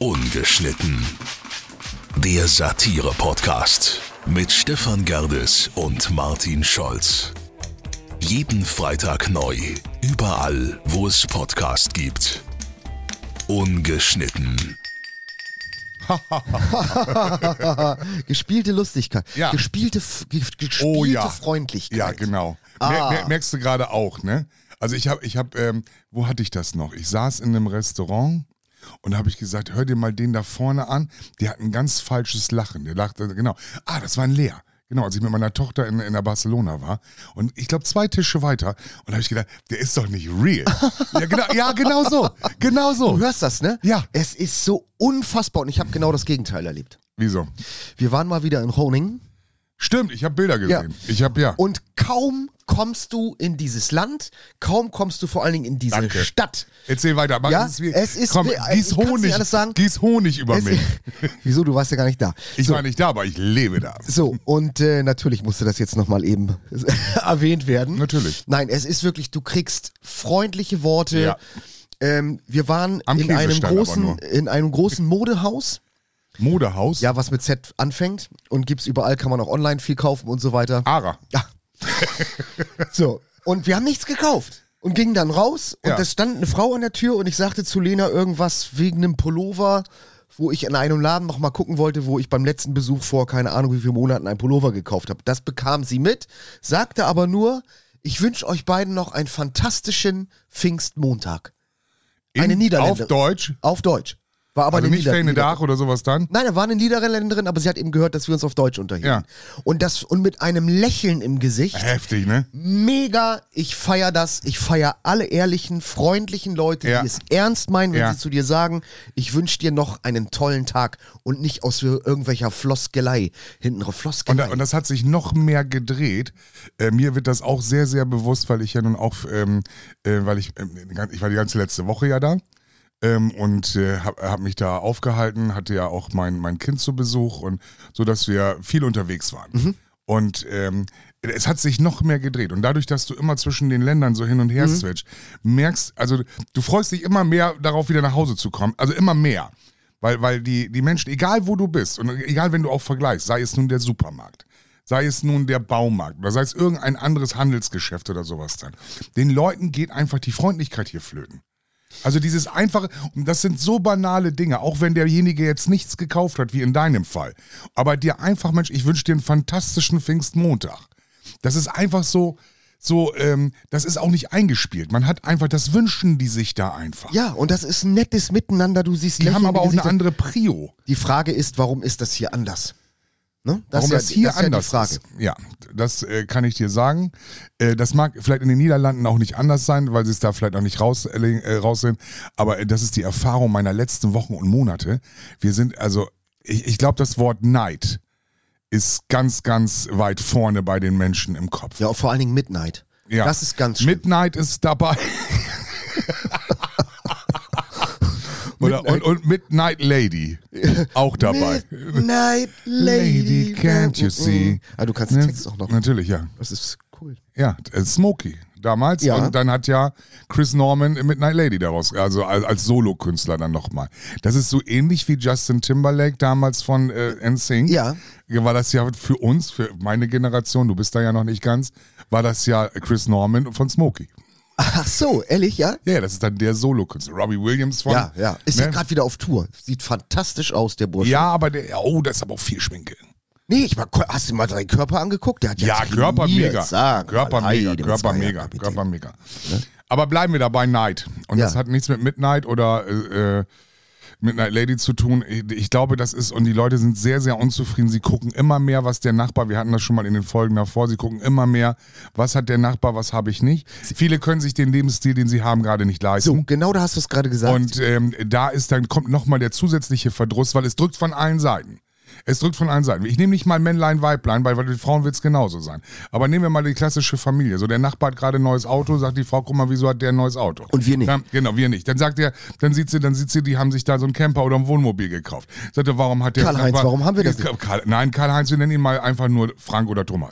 Ungeschnitten. Der Satire-Podcast mit Stefan Gerdes und Martin Scholz. Jeden Freitag neu, überall, wo es Podcast gibt. Ungeschnitten. Gespielte Lustigkeit, Ja. gespielte Oh ja. Freundlichkeit. Ja, genau. Merkst du gerade auch, ne? Also ich hab, wo hatte ich das noch? Ich saß in einem Restaurant und habe ich gesagt, hör dir mal den da vorne an, der hat ein ganz falsches Lachen. Der lachte, genau. Das war ein Lea. Genau, als ich mit meiner Tochter in der Barcelona war. Und ich glaube 2 Tische weiter. Und habe ich gedacht, der ist doch nicht real. Genau so. Genau so. Du hörst das, ne? Ja. Es ist so unfassbar und ich habe genau das Gegenteil erlebt. Wieso? Wir waren mal wieder in Groningen. Stimmt, ich habe Bilder gesehen. Ja. Und kaum kommst du in dieses Land, kaum kommst du vor allen Dingen in diese Danke. Stadt. Erzähl weiter. Aber Ja, gieß ich kann's nicht alles sagen. Gieß Honig über mich. Wieso, du warst ja gar nicht da. Ich war nicht da, aber ich lebe da. So, und natürlich musste das jetzt nochmal eben erwähnt werden. Natürlich. Nein, es ist wirklich, du kriegst freundliche Worte. Ja. Wir waren Am in Käsestand einem großen Modehaus. Modehaus? Ja, was mit Z anfängt und gibt's überall, kann man auch online viel kaufen und so weiter. Ara. Ja. So, und wir haben nichts gekauft und gingen dann raus und Ja. da stand eine Frau an der Tür und ich sagte zu Lena irgendwas wegen einem Pullover, wo ich in einem Laden noch mal gucken wollte, wo ich beim letzten Besuch vor keine Ahnung wie vielen Monaten einen Pullover gekauft habe. Das bekam sie mit, sagte aber nur, ich wünsche euch beiden noch einen fantastischen Pfingstmontag. Eine Niederländerin. Auf Deutsch? Auf Deutsch. War aber Also eine nicht Fähne Dach oder sowas dann? Nein, da war eine Niederländerin, aber sie hat eben gehört, dass wir uns auf Deutsch unterhielten. Ja. Und mit einem Lächeln im Gesicht. Heftig, ne? Mega, ich feiere das. Ich feiere alle ehrlichen, freundlichen Leute, Ja. die es ernst meinen, wenn Ja. sie zu dir sagen, ich wünsche dir noch einen tollen Tag und nicht aus irgendwelcher Floskelei. Hinten drauf Floskelei. Und das hat sich noch mehr gedreht. Mir wird das auch sehr, sehr bewusst, weil ich ja nun auch, weil ich war die ganze letzte Woche ja da. Und hab mich da aufgehalten, hatte ja auch mein Kind zu Besuch und so, dass wir viel unterwegs waren. Mhm. Und es hat sich noch mehr gedreht. Und dadurch, dass du immer zwischen den Ländern so hin und her switcht, merkst, also du freust dich immer mehr darauf, wieder nach Hause zu kommen. Also immer mehr. Weil die Menschen, egal wo du bist und egal wenn du auch vergleichst, sei es nun der Supermarkt, sei es nun der Baumarkt oder sei es irgendein anderes Handelsgeschäft oder sowas dann, den Leuten geht einfach die Freundlichkeit hier flöten. Also dieses einfache, und das sind so banale Dinge, auch wenn derjenige jetzt nichts gekauft hat, wie in deinem Fall. Aber dir einfach, Mensch, ich wünsche dir einen fantastischen Pfingstmontag. Das ist einfach so, das ist auch nicht eingespielt. Man hat einfach, das wünschen die sich da einfach. Ja, und das ist ein nettes Miteinander, du siehst Die haben lächelnde aber auch eine Gesichter. andere Prio. Die Frage ist, warum ist das hier anders? Ne? Warum das hier das ist anders ja die Frage. ist. Ja, das kann ich dir sagen. Das mag vielleicht in den Niederlanden auch nicht anders sein, weil sie es da vielleicht auch nicht raussehen. Aber das ist die Erfahrung meiner letzten Wochen und Monate. Wir sind also, ich glaube, das Wort Neid ist ganz, ganz weit vorne bei den Menschen im Kopf. Ja, vor allen Dingen Midnight. Ja. Das ist ganz schlimm. Midnight ist dabei. Und Midnight Lady auch dabei. Midnight Lady, can't you see? Du kannst den Text auch noch. Natürlich, ja. Das ist cool. Ja, Smokey damals. Ja. Und dann hat ja Chris Norman Midnight Lady daraus, also als Solokünstler dann nochmal. Das ist so ähnlich wie Justin Timberlake damals von NSYNC. Ja. War das ja für uns, für meine Generation, du bist da ja noch nicht ganz, war das ja Chris Norman von Smokey. Ach so, ehrlich, ja? Ja, das ist dann der Solokünstler. Robbie Williams von... Ja. Ist ja gerade wieder auf Tour. Sieht fantastisch aus, der Bursche. Ja, aber das ist aber auch viel Schminke. Nee, hast du mal seinen Körper angeguckt? Der hat Ja, Körper trainiert, mega. sag Körper mal, mega, Heide, Körper mit mega, Zweierkapitän. Körper mega. Aber bleiben wir dabei Neid. Und Ja. das hat nichts mit Midnight oder Midnight Lady zu tun. Ich glaube, das ist, und die Leute sind sehr, sehr unzufrieden. Sie gucken immer mehr, was der Nachbar, wir hatten das schon mal in den Folgen davor, sie gucken immer mehr, was hat der Nachbar, was habe ich nicht. Viele können sich den Lebensstil, den sie haben, gerade nicht leisten. So, genau da hast du es gerade gesagt. Und dann kommt nochmal der zusätzliche Verdruss, weil es drückt von allen Seiten. Es drückt von allen Seiten. Ich nehme nicht mal Männlein, Weiblein, weil bei den Frauen wird es genauso sein. Aber nehmen wir mal die klassische Familie. So, der Nachbar hat gerade ein neues Auto, sagt die Frau, guck mal, wieso hat der ein neues Auto? Und wir nicht. Dann, genau, wir nicht. Dann sagt er, dann sieht sie, die haben sich da so einen Camper oder ein Wohnmobil gekauft. Sagt er, warum hat der Karl-Heinz, Nachbar, warum haben wir das nicht? Karl-Heinz, wir nennen ihn mal einfach nur Frank oder Thomas.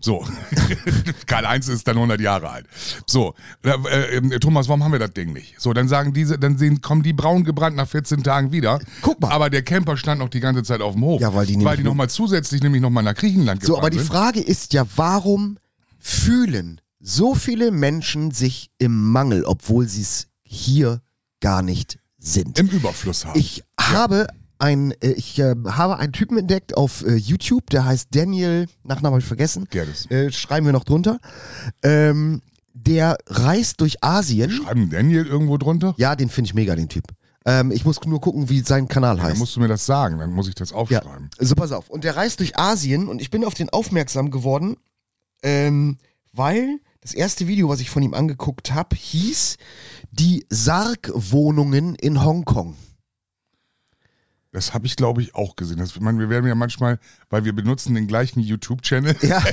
So, Karl-Heinz ist dann 100 Jahre alt. So, Thomas, warum haben wir das Ding nicht? So, dann sagen diese, kommen die braun gebrannt nach 14 Tagen wieder. Guck mal. Aber der Camper stand noch die ganze Zeit auf dem Hof. Ja, weil die nochmal zusätzlich nämlich nochmal nach Griechenland gefahren So, aber die sind. Frage ist ja, warum fühlen so viele Menschen sich im Mangel, obwohl sie es hier gar nicht sind? Im Überfluss haben. Ich habe einen Typen entdeckt auf YouTube, der heißt Daniel, Nachnamen habe ich vergessen. Gerdes. Schreiben wir noch drunter. Der reist durch Asien. Schreiben Daniel irgendwo drunter? Ja, den finde ich mega, den Typ. Ich muss nur gucken, wie sein Kanal heißt. Dann musst du mir das sagen, dann muss ich das aufschreiben. Ja, so pass auf. Und der reist durch Asien und ich bin auf den aufmerksam geworden, weil das erste Video, was ich von ihm angeguckt habe, hieß die Sarg-Wohnungen in Hongkong. Das habe ich, glaube ich, auch gesehen. Wir werden ja manchmal, weil wir benutzen den gleichen YouTube-Channel. Ja.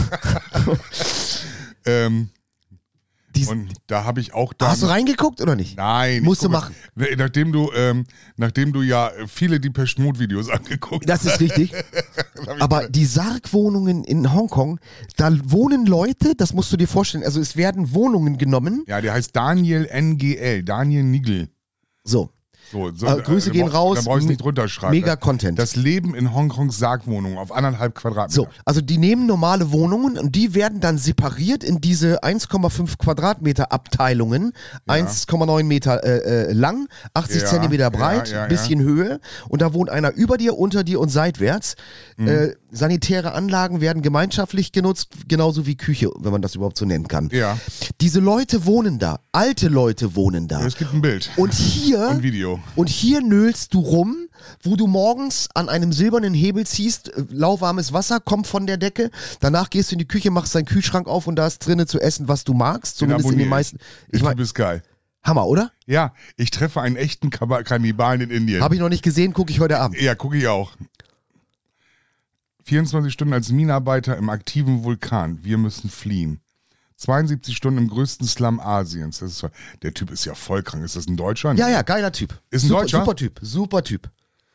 Und da habe ich auch dann... Hast du reingeguckt oder nicht? Nein. Musst du machen. Nachdem du ja viele Depeche Mode-Videos angeguckt hast. Das ist richtig. Aber die Sargwohnungen in Hongkong, da wohnen Leute, das musst du dir vorstellen, also es werden Wohnungen genommen. Ja, der heißt Daniel NGL, Daniel Nigel. So. So, Grüße gehen raus. Da brauche ich nicht drunter schreiben. Mega Content. Das Leben in Hongkongs Sargwohnungen auf 1,5 Quadratmeter. So, also die nehmen normale Wohnungen und die werden dann separiert in diese 1,5 Quadratmeter Abteilungen, 1,9 Meter lang, 80 Zentimeter breit, bisschen Höhe und da wohnt einer über dir, unter dir und seitwärts. Sanitäre Anlagen werden gemeinschaftlich genutzt, genauso wie Küche, wenn man das überhaupt so nennen kann. Ja. Diese Leute wohnen da, alte Leute wohnen da. Es gibt ein Bild. Und hier... Und Video. Und hier nöhlst du rum, wo du morgens an einem silbernen Hebel ziehst, lauwarmes Wasser kommt von der Decke, danach gehst du in die Küche, machst deinen Kühlschrank auf und da ist drinnen zu essen, was du magst, zumindest in den meisten. Du bist geil. Hammer, oder? Ja, ich treffe einen echten Kannibalen in Indien. Habe ich noch nicht gesehen, gucke ich heute Abend. Ja, gucke ich auch. 24 Stunden als Minenarbeiter im aktiven Vulkan. Wir müssen fliehen. 72 Stunden im größten Slum Asiens. Der Typ ist ja voll krank. Ist das ein Deutscher? Ja, geiler Typ. Ist ein Deutscher? Super Typ.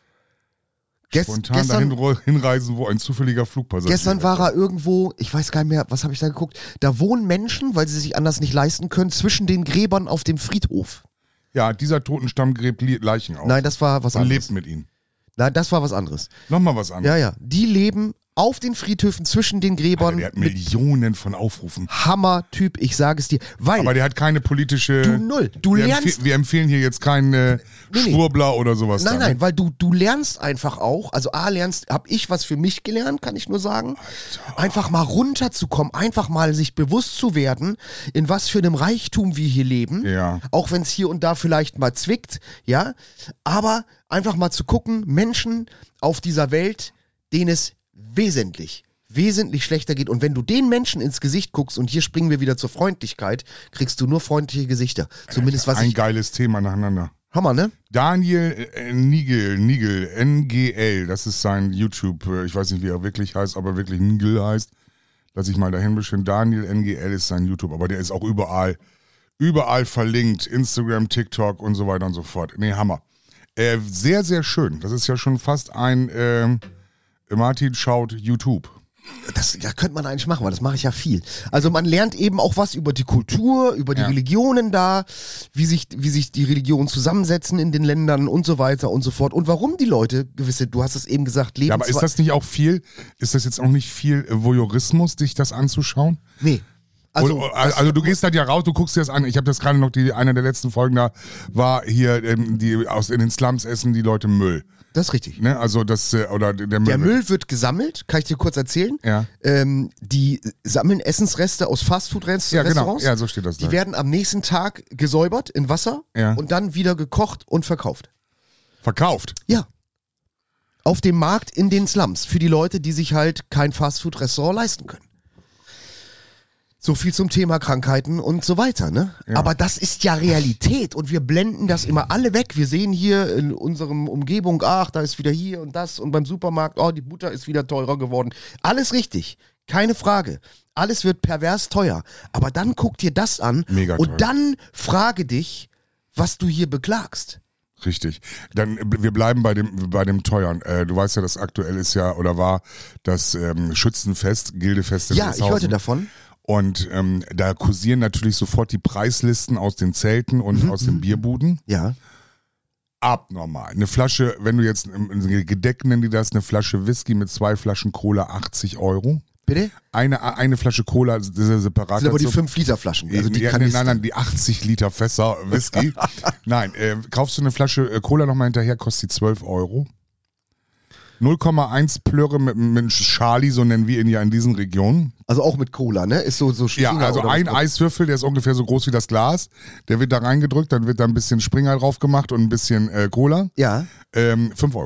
Spontan dahin hinreisen, wo ein zufälliger Flugpassagier Gestern war er irgendwo, ich weiß gar nicht mehr, was habe ich da geguckt? Da wohnen Menschen, weil sie sich anders nicht leisten können, zwischen den Gräbern auf dem Friedhof. Ja, dieser Totenstamm gräbt Leichen auf. Nein, das war was anderes. Und lebt mit ihnen. Nein, das war was anderes. Nochmal was anderes. Ja. Die leben auf den Friedhöfen zwischen den Gräbern. Alter, der hat Millionen von Aufrufen. Hammer-Typ, ich sage es dir. Weil aber der hat keine politische... Du null. Du lernst... Wir empfehlen hier jetzt keinen Schwurbler oder sowas. Nein, weil du lernst einfach auch, also habe ich was für mich gelernt, kann ich nur sagen. Alter. Einfach mal runterzukommen, einfach mal sich bewusst zu werden, in was für einem Reichtum wir hier leben. Ja. Auch wenn es hier und da vielleicht mal zwickt, ja. Aber einfach mal zu gucken, Menschen auf dieser Welt, denen es wesentlich schlechter geht. Und wenn du den Menschen ins Gesicht guckst, und hier springen wir wieder zur Freundlichkeit, kriegst du nur freundliche Gesichter. Zumindest was ein geiles Thema nacheinander. Hammer, ne? Daniel Nigel, NGL, das ist sein YouTube, ich weiß nicht, wie er wirklich heißt, aber wirklich Nigel heißt. Lass ich mal dahin bestimmen. Daniel NGL ist sein YouTube, aber der ist auch überall verlinkt. Instagram, TikTok und so weiter und so fort. Nee, Hammer. Sehr, sehr schön. Das ist ja schon fast ein... Martin schaut YouTube. Das könnte man eigentlich machen, weil das mache ich ja viel. Also man lernt eben auch was über die Kultur, über die Religionen da, wie sich die Religionen zusammensetzen in den Ländern und so weiter und so fort. Und warum die Leute gewisse, du hast es eben gesagt, leben. Ja, aber ist das nicht auch viel, ist das jetzt auch nicht viel Voyeurismus, dich das anzuschauen? Nee. Also du gehst halt ja raus, du guckst dir das an. Ich habe das gerade noch, eine der letzten Folgen da war hier, in den Slums essen die Leute Müll. Das ist richtig. Ne? Also oder der Müll. Der Müll wird gesammelt, kann ich dir kurz erzählen. Ja. Die sammeln Essensreste aus Fastfood-Restaurants. Ja, genau. Ja, so steht das da. Die werden am nächsten Tag gesäubert in Wasser und dann wieder gekocht und verkauft. Verkauft? Ja. Auf dem Markt in den Slums. Für die Leute, die sich halt kein Fastfood-Restaurant leisten können. So viel zum Thema Krankheiten und so weiter, ne? Ja. Aber das ist ja Realität und wir blenden das immer alle weg. Wir sehen hier in unserem Umgebung, ach, da ist wieder hier und das und beim Supermarkt, oh, die Butter ist wieder teurer geworden. Alles richtig, keine Frage. Alles wird pervers teuer. Aber dann guck dir das an. Mega und teuer. Dann frage dich, was du hier beklagst. Richtig. Dann, wir bleiben bei dem Teuern. Du weißt ja, das aktuell ist ja oder war das Schützenfest, Gildefest in Ja, ich Wilshausen. hörte davon. Und da kursieren natürlich sofort die Preislisten aus den Zelten und aus den Bierbuden. Ja. Abnormal. Eine Flasche, wenn du jetzt gedeckt nennen die das, eine Flasche Whisky mit 2 Flaschen Cola, 80 €. Bitte? Eine Flasche Cola separat. Das sind aber die dazu. 5-Liter-Flaschen. Also die Nein, die 80 Liter Fässer Whisky. Nein, kaufst du eine Flasche Cola nochmal hinterher, kostet die 12 €. 0,1 Plörre mit Charlie, so nennen wir ihn ja in diesen Regionen. Also auch mit Cola, ne? Ist so Ja, Springer also oder ein was? Eiswürfel, der ist ungefähr so groß wie das Glas. Der wird da reingedrückt, dann wird da ein bisschen Springer drauf gemacht und ein bisschen Cola. Ja. 5 €.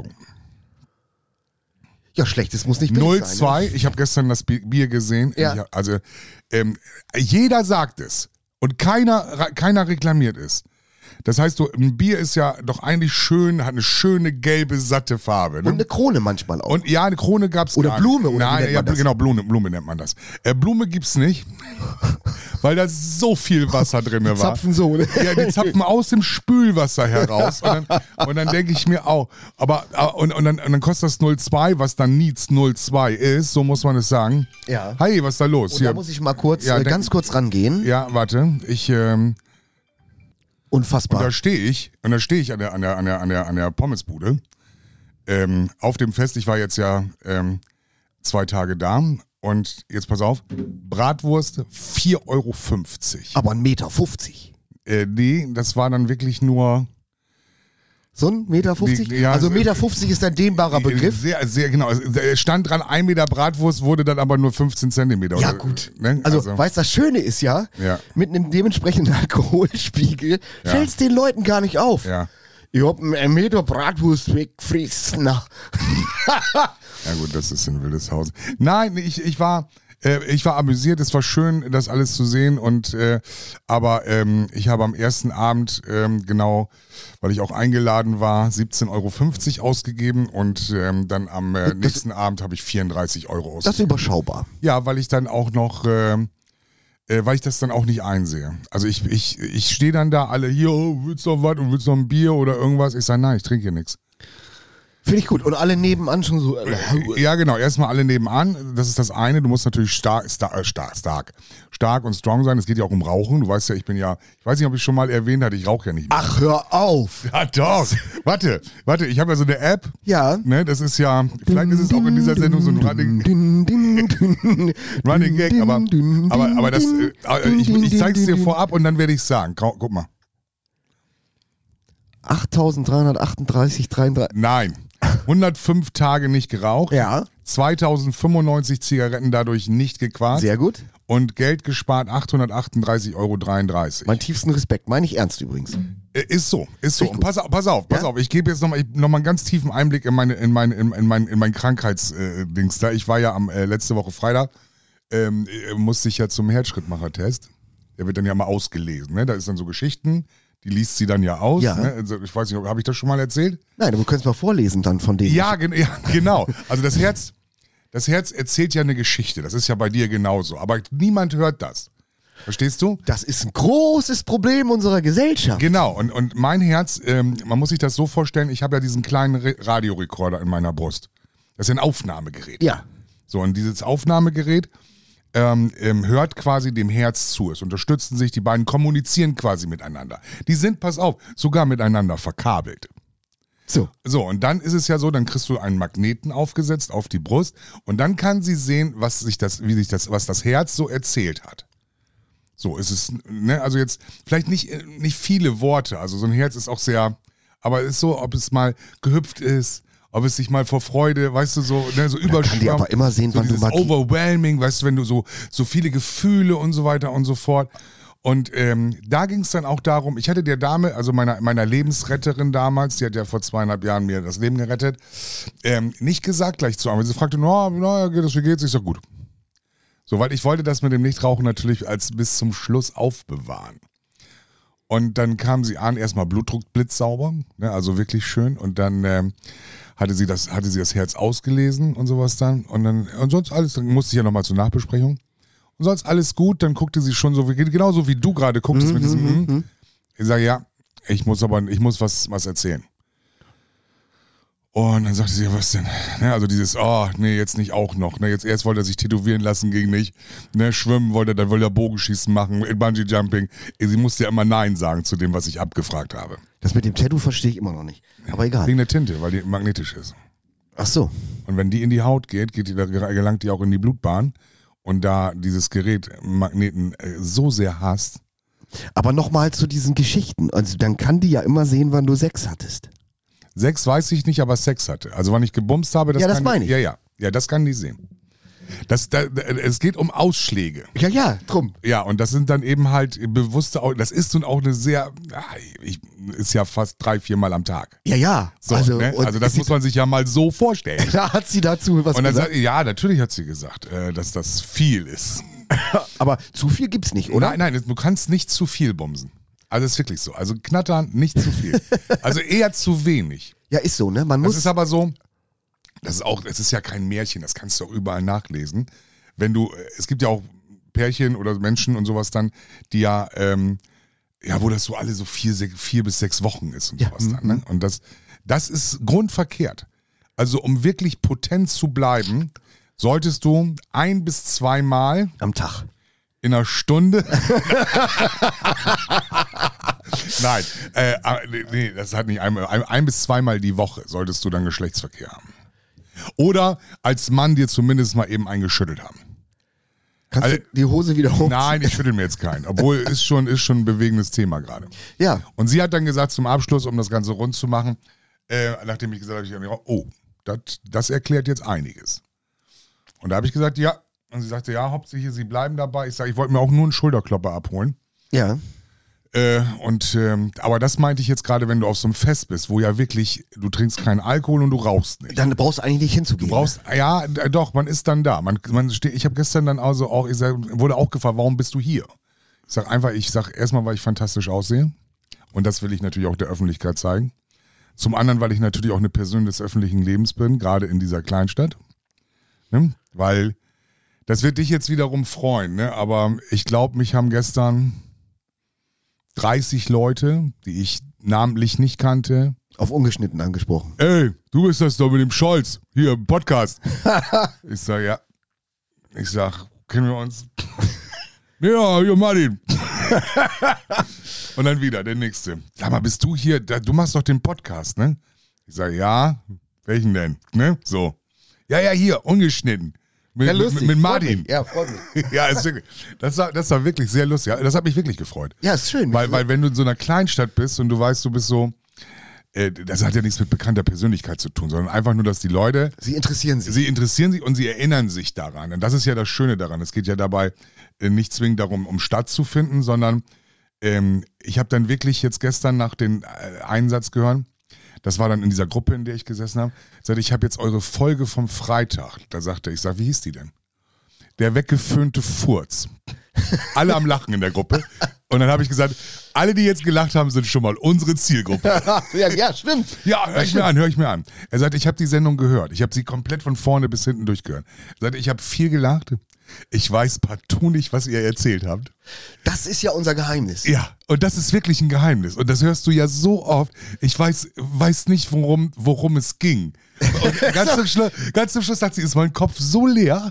Ja, schlecht, das muss nicht billig sein. 0,2. Ich habe gestern das Bier gesehen. Ja. Also jeder sagt es und keiner reklamiert es. Das heißt, ein Bier ist ja doch eigentlich schön, hat eine schöne gelbe, satte Farbe. Ne? Und eine Krone manchmal auch. Und ja, eine Krone gab's Oder gar Blume, nicht. oder wie Nein, nennt ja, man das? genau, Blume nennt man das. Blume gibt's nicht, weil da so viel Wasser drin war. Zapfen so, ne? Ja, die zapfen aus dem Spülwasser heraus. Und dann denke ich mir auch, und dann kostet das 0,2, was dann Nietz 0,2 ist, so muss man es sagen. Ja. Hi, was ist da los? Und da muss ich mal kurz, Ja, ganz kurz rangehen. Ja, warte, Unfassbar. Und da stehe ich an der Pommesbude. Auf dem Fest, ich war jetzt ja 2 Tage da. Und jetzt pass auf, Bratwurst 4,50 €. Aber 1,50 Meter. Nee, das war dann wirklich nur... So 1,50 Meter? Ja, Also 1,50 Meter ist ein dehnbarer Begriff. Sehr, sehr genau. Es stand dran, 1 Meter Bratwurst wurde dann aber nur 15 Zentimeter. Ja, oder, gut. Ne? Also, weißt du, das Schöne ist ja, Ja. mit einem dementsprechenden Alkoholspiegel fällt es den Leuten gar nicht auf. Ja. Ich hab 1 Meter Bratwurst weggefressen. Ja gut, das ist ein wildes Haus. Nein, ich war amüsiert, es war schön, das alles zu sehen aber ich habe am ersten Abend genau, weil ich auch eingeladen war, 17,50 € ausgegeben und dann am nächsten Abend habe ich 34 € ausgegeben. Das ist überschaubar. Ja, weil ich dann auch noch, weil ich das dann auch nicht einsehe. Also ich stehe dann da alle hier, oh, willst du noch was und willst du noch ein Bier oder irgendwas? Ich sage, nein, ich trinke hier nichts. Finde ich gut. Und alle nebenan schon so. Ja, genau. Erstmal alle nebenan. Das ist das eine. Du musst natürlich stark und strong sein. Es geht ja auch um Rauchen. Du weißt ja, ich weiß nicht, ob ich schon mal erwähnt hatte, ich rauche ja nicht mehr. Ach, hör auf. Ja, doch. Warte. Ich habe ja so eine App. Ja. Ne, das ist ja, vielleicht ist es auch in dieser Sendung so ein Running Gag, aber das, ich zeig's dir vorab und dann werde ich sagen. Guck mal. 8.338,33. Nein. 105 Tage nicht geraucht. Ja. 2095 Zigaretten dadurch nicht gequarzt. Sehr gut. Und Geld gespart, 838,33 €. Mein tiefsten Respekt, meine ich ernst übrigens. Ist so. Und pass auf. Ich gebe jetzt nochmal einen ganz tiefen Einblick in mein Krankheitsdings da. Ich war ja letzte Woche Freitag, musste ich ja zum Herzschrittmacher-Test. Der wird dann ja mal ausgelesen. Ne? Da ist dann so Geschichten, die liest sie dann ja aus. Ja. Ne? Also ich weiß nicht, habe ich das schon mal erzählt? Nein, aber du könntest mal vorlesen dann von denen. Ja, genau. Also das Herz erzählt ja eine Geschichte. Das ist ja bei dir genauso. Aber niemand hört das. Verstehst du? Das ist ein großes Problem unserer Gesellschaft. Genau. Und mein Herz, man muss sich das so vorstellen, ich habe ja diesen kleinen Radiorekorder in meiner Brust. Das ist ein Aufnahmegerät. Ja. So, und dieses Aufnahmegerät hört quasi dem Herz zu. Es unterstützen sich, die beiden kommunizieren quasi miteinander. Die sind, pass auf, sogar miteinander verkabelt. So, und dann ist es ja so, dann kriegst du einen Magneten aufgesetzt auf die Brust und dann kann sie sehen, was das Herz so erzählt hat. So ist es, ne, also jetzt vielleicht nicht viele Worte, also so ein Herz ist auch sehr, aber es ist so, ob es mal gehüpft ist, ob es sich mal vor Freude, weißt du, so überschwemmt. Kann die aber immer sehen, so wann du mal overwhelming, weißt du, wenn du so viele Gefühle und so weiter und so fort. Und da ging es dann auch darum, ich hatte der Dame, also meiner Lebensretterin damals, die hat ja vor 2,5 Jahren mir das Leben gerettet, nicht gesagt gleich zu Anfang. Sie fragte, wie geht's? Ich sag, gut. So, weil ich wollte das mit dem Nichtrauchen natürlich als bis zum Schluss aufbewahren. Und dann kam sie an, erstmal Blutdruck blitzsauber, ne, also wirklich schön. Und dann hatte sie das Herz ausgelesen und sowas dann. Und sonst alles, dann musste ich ja nochmal zur Nachbesprechung. Und sonst alles gut, dann guckte sie schon so, genauso wie du gerade guckst mit diesem. Ich sage, ja, ich muss was erzählen. Und dann sagte sie, ja, was denn? Ne, also dieses, jetzt nicht auch noch. Ne, jetzt erst wollte er sich tätowieren lassen, ging nicht. Ne, schwimmen wollte er, dann wollte er Bogenschießen machen, Bungee-Jumping. Sie musste ja immer Nein sagen zu dem, was ich abgefragt habe. Das mit dem Tattoo verstehe ich immer noch nicht. Aber egal. Wegen der Tinte, weil die magnetisch ist. Ach so. Und wenn die in die Haut geht, gelangt die auch in die Blutbahn. Und da dieses Gerät Magneten so sehr hasst. Aber nochmal zu diesen Geschichten. Also dann kann die ja immer sehen, wann du Sex hattest. Sex weiß ich nicht, aber Sex hatte. Also wann ich gebumst habe, das das meine ich. Ja, das kann die sehen. Es geht um Ausschläge. Ja, drum. Ja, und das sind dann eben halt bewusste, das ist nun auch eine sehr, ist ja fast 3-4 Mal am Tag. Ja. So, also das muss man sich ja mal so vorstellen. Da hat sie dazu was und dann gesagt. Ja, natürlich hat sie gesagt, dass das viel ist. Aber zu viel gibt's nicht, oder? Nein, du kannst nicht zu viel bumsen. Also ist wirklich so. Also knattern, nicht zu viel. Also eher zu wenig. Ja, ist so, ne? Das ist aber so, es ist ja kein Märchen, das kannst du auch überall nachlesen. Es gibt ja auch Pärchen oder Menschen und sowas dann, die ja, wo das so alle so 4 bis 6 Wochen ist und sowas dann. Ne? Und das ist grundverkehrt. Also um wirklich potent zu bleiben, solltest du 1 bis 2 Mal am Tag. In einer Stunde. Nein, das hat nicht 1 bis 2 Mal die Woche solltest du dann Geschlechtsverkehr haben. Oder als Mann dir zumindest mal eben eingeschüttelt haben. Kannst du die Hose wieder hochziehen? Nein, ich schüttel mir jetzt keinen. Obwohl, ist schon ein bewegendes Thema gerade. Ja. Und sie hat dann gesagt zum Abschluss, um das Ganze rund zu machen, nachdem ich gesagt habe, das erklärt jetzt einiges. Und da habe ich gesagt, ja. Und sie sagte, ja, hauptsächlich, sie bleiben dabei. Ich sage, ich wollte mir auch nur einen Schulterklopper abholen. Ja. Aber das meinte ich jetzt gerade, wenn du auf so einem Fest bist, wo ja wirklich, du trinkst keinen Alkohol und du rauchst nicht. Dann brauchst du eigentlich nicht hinzugehen. Ja, doch, man ist dann da. Ich habe gestern dann also auch, wurde auch gefragt, warum bist du hier? Ich sag erstmal, weil ich fantastisch aussehe. Und das will ich natürlich auch der Öffentlichkeit zeigen. Zum anderen, weil ich natürlich auch eine Person des öffentlichen Lebens bin, gerade in dieser Kleinstadt. Ne? Weil das wird dich jetzt wiederum freuen, ne? Aber ich glaube, mich haben gestern 30 Leute, die ich namentlich nicht kannte, auf ungeschnitten angesprochen. Ey, du bist das doch mit dem Scholz, hier im Podcast. Ich sag, ja. Ich sag, kennen wir uns? Ja, hier Martin. Und dann wieder, der nächste. Sag mal, bist du hier, du machst doch den Podcast, ne? Ich sag, ja, welchen denn? Ne? So. Ja, hier, ungeschnitten. Mit Martin. Ja, freut mich. Ja, ist wirklich, das war wirklich sehr lustig. Das hat mich wirklich gefreut. Ja, ist schön. Weil wenn du in so einer Kleinstadt bist und du weißt, du bist so, das hat ja nichts mit bekannter Persönlichkeit zu tun, sondern einfach nur, dass die Leute... Sie interessieren sich. Sie interessieren sich und sie erinnern sich daran. Und das ist ja das Schöne daran. Es geht ja dabei nicht zwingend darum, um stattzufinden, sondern ich habe dann wirklich jetzt gestern nach den Einsatz gehört, das war dann in dieser Gruppe, in der ich gesessen habe, sagte, ich habe jetzt eure Folge vom Freitag. Da sagte ich sag, wie hieß die denn? Der weggeföhnte Furz. Alle am Lachen in der Gruppe. Und dann habe ich gesagt, alle, die jetzt gelacht haben, sind schon mal unsere Zielgruppe. Ja, stimmt. Ja, hör ich mir an. Er sagt, ich habe die Sendung gehört. Ich habe sie komplett von vorne bis hinten durchgehört. Er sagt, ich habe viel gelacht. Ich weiß partout nicht, was ihr erzählt habt. Das ist ja unser Geheimnis. Ja, und das ist wirklich ein Geheimnis. Und das hörst du ja so oft. Ich weiß nicht, worum es ging. Und ganz zum Schluss sagt sie, ist mein Kopf so leer.